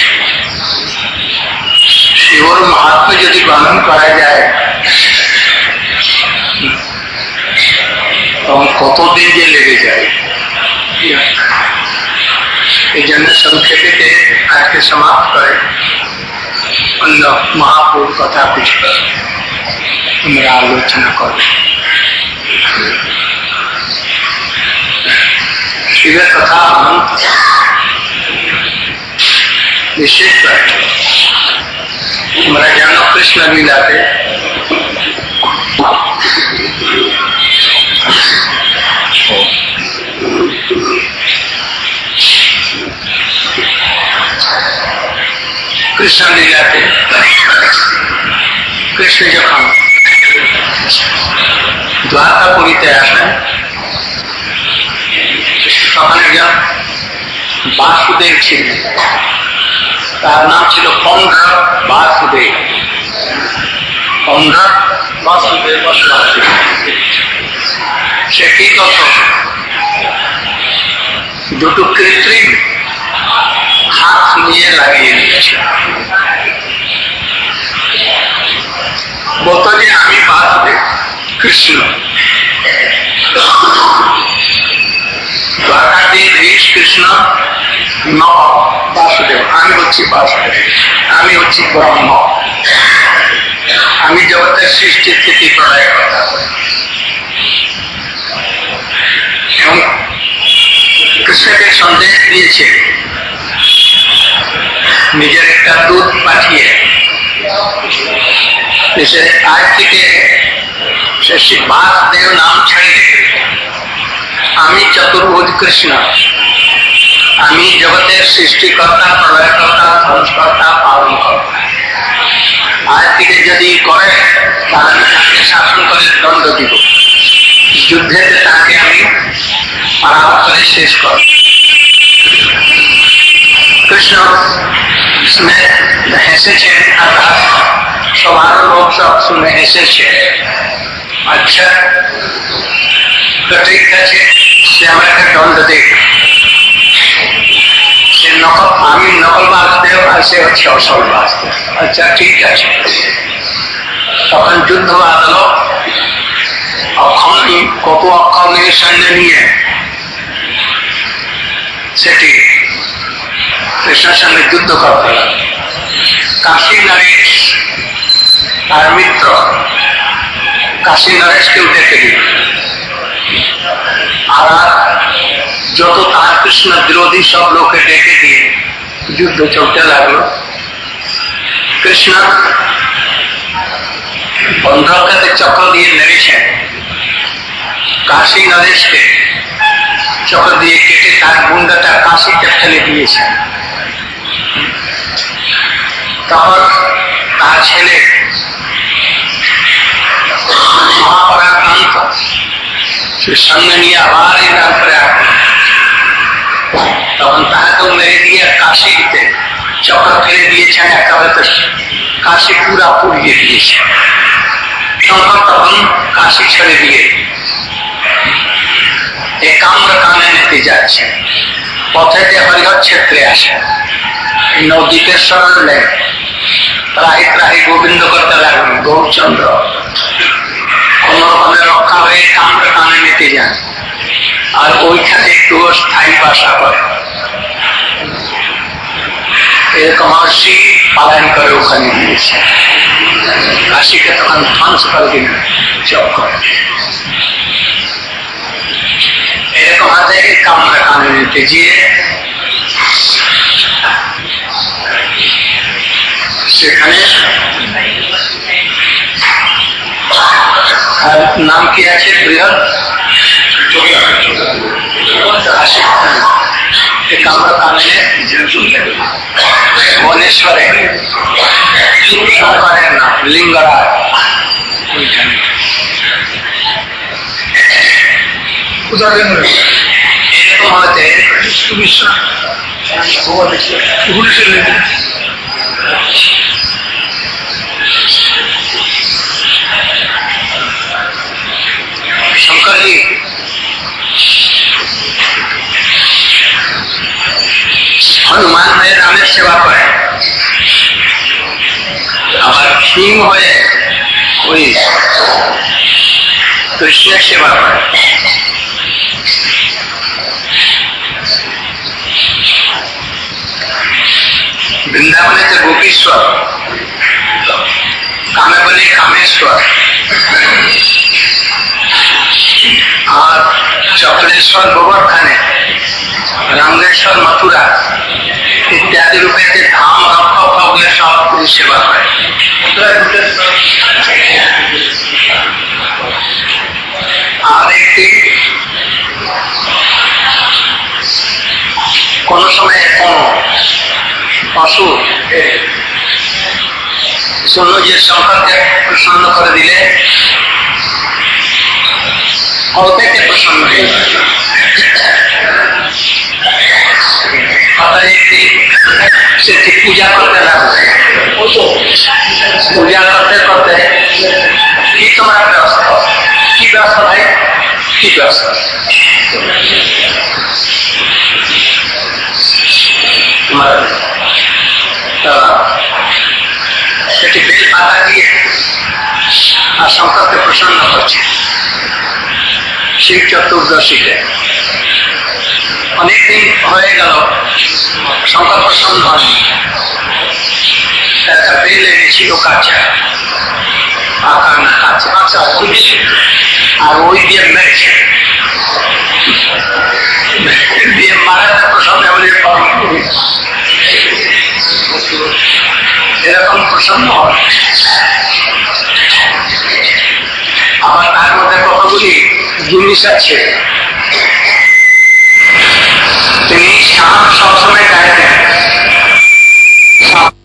S1: শিবর মাহাত্ম যদি বর্ণন করা যায় তখন কতদিন যে লেগে যায়। এই জন্য সংক্ষেপে আজকে সমাপ্ত করে অন্য মহাপুর কথা কিছু আমরা আলোচনা করব। শিবের কথা বিশেষ করে আমরা জানো কৃষ্ণ লীলাতে কৃষ্ণ লীলাতে কৃষ্ণ যখন দ্বারকাপুরীতে আসেন তখন একজন বাসুদেব ছিলেন, তার নাম ছিল পন্ড্র বাসুদেব। পন্ড্র বাসুদেব সে কি করত? দুটো কৃত্রিম হাত নিয়ে লাগিয়ে দিয়েছে, বলতো যে আমি বাসুদেব কৃষ্ণ। দ্বারকাধীশ কৃষ্ণ ন বাসুদেব, আমি হচ্ছি বাসুদেব, আমি হচ্ছি ব্রহ্ম, আমি জগতের সৃষ্টি স্থিতি প্রলয় কথা। এবং কৃষ্ণকে সন্দেশ দিয়েছে নিজের একটা দূত পাঠিয়ে, আজ থেকে সে বাসুদেব নাম ছেড়ে আমি চতুর্ভুজ কৃষ্ণ, আমি জগতের সৃষ্টিকর্তা, প্রলয়কর্তা, ধ্বংসকর্তা, পালনকর্তা। আজ থেকে যদি করে তাহলে তাকে শাসন করে দণ্ড দিব, যুদ্ধেতে তাকে আমি পরাভব করে শেষ করব। কৃষ্ণ হেসেছেন, অর্থাৎ সবার লোক সব শুনে হেসেছে। আচ্ছা তো ঠিক আছে, সে আমাকে দণ্ড দেখ, সে নকল, আমি নকল বাসুদেব আর সে হচ্ছে অসল বাসুদেব। আচ্ছা ঠিক আছে, তখন যুদ্ধ বাঁধলো। অক্ষম কত অক্ষম নিয়ে সৈন্য নিয়ে সেটি কৃষ্ণের সঙ্গে যুদ্ধ করতে লাগলো। কাশী নরেশ আর মিত্র কাশী নরেশকেও ডেকে দিল, আর যত তার কৃষ্ণ বিরোধী সব লোকে ডেকে দিয়ে যুদ্ধ চলতে লাগলো। কৃষ্ণ বন্ধকাতে চক্র দিয়ে নেমেছেন, কাশী নরেশকে চক্র দিয়ে কেটে তার গুন্ডাটা কাশীতে ফেলে দিয়েছেন। তখন তার ছেলে মহাপরাক্রান্ত সে সঙ্গে নিয়ে আবার এই রাত করে আসলো। তখন তাহাকেও মেরে দিয়ে কাশীতে চক্র ফেলে দিয়েছেন, একেবারে তো কাশী পুরা পুড়িয়ে দিয়েছে। তখন তখন কাশী ছেড়ে দিয়ে একাম্র কানে নিতে যাচ্ছে, পথে যে হরিহর ক্ষেত্রে আসে, নদীতে সরলে ত্রাহি ত্রাহি গোবিন্দ করতে লাগলেন। গৌরচন্দ্র কোন রকমে রক্ষা হয়ে কামড়ে কানে নিতে যান, আর ওইখানে একটু স্থায়ী বাসা করে। এরকম মহর্ষি পালন করে ওখানে গিয়েছে, কাশীকে তখন ধ্বংস করে দিলেন চক্র। এরকম হাতে কামড়ে কানে নিতে গিয়ে সেখানে নাম কি আছে বৃহৎ কামড়া কানে ভুবনেশ্বরে শঙ্করের নাম লিঙ্গরাজ, ওইখানে এরকম হতে শঙ্কর জি হনুমান হয়ে রামের সেবা করে, আবার ভীম হয়ে ওই কৃষ্ণের সেবা করে। বৃন্দাবনে তো গোপীশ্বর, কামে বলে কামেশ্বর, আর চক্রেশ্বর গোবর্ধনে, রঙ্গেশ্বর মথুরা ইত্যাদি রূপে যে ধাম রক্ষক সব সেবা করে। আর একটি কোন সময় কোন পশু শুনল যে শঙ্করকে প্রসন্ন করে দিলে অল্পেতে প্রসন্ন হয়ে যায়। সেটি পূজা করতে লাগবে, পূজা করতে করতে কি তোমরা ব্যস্ত, কি ব্যস্ত ভাই, কি ব্যস্ত? সেটি বেল পাতা দিয়ে আর শঙ্করকে প্রসন্ন করছে। শিব চতুর্দশীতে অনেকদিন হয়ে গেল সংখ্যা প্রসন্ন হয়নি, একটা বেল এনেছিল কাঁচা, পাকা না কাঁচা কাঁচা আর ওই দিয়ে মেরেছে, দিয়ে মারাটা প্রসন্ন হলে এরকম প্রসন্ন হয়। আবার তার মধ্যে কতগুলি জিনিস আছে, তিনি সাপ সবসময় গায়ে দেন।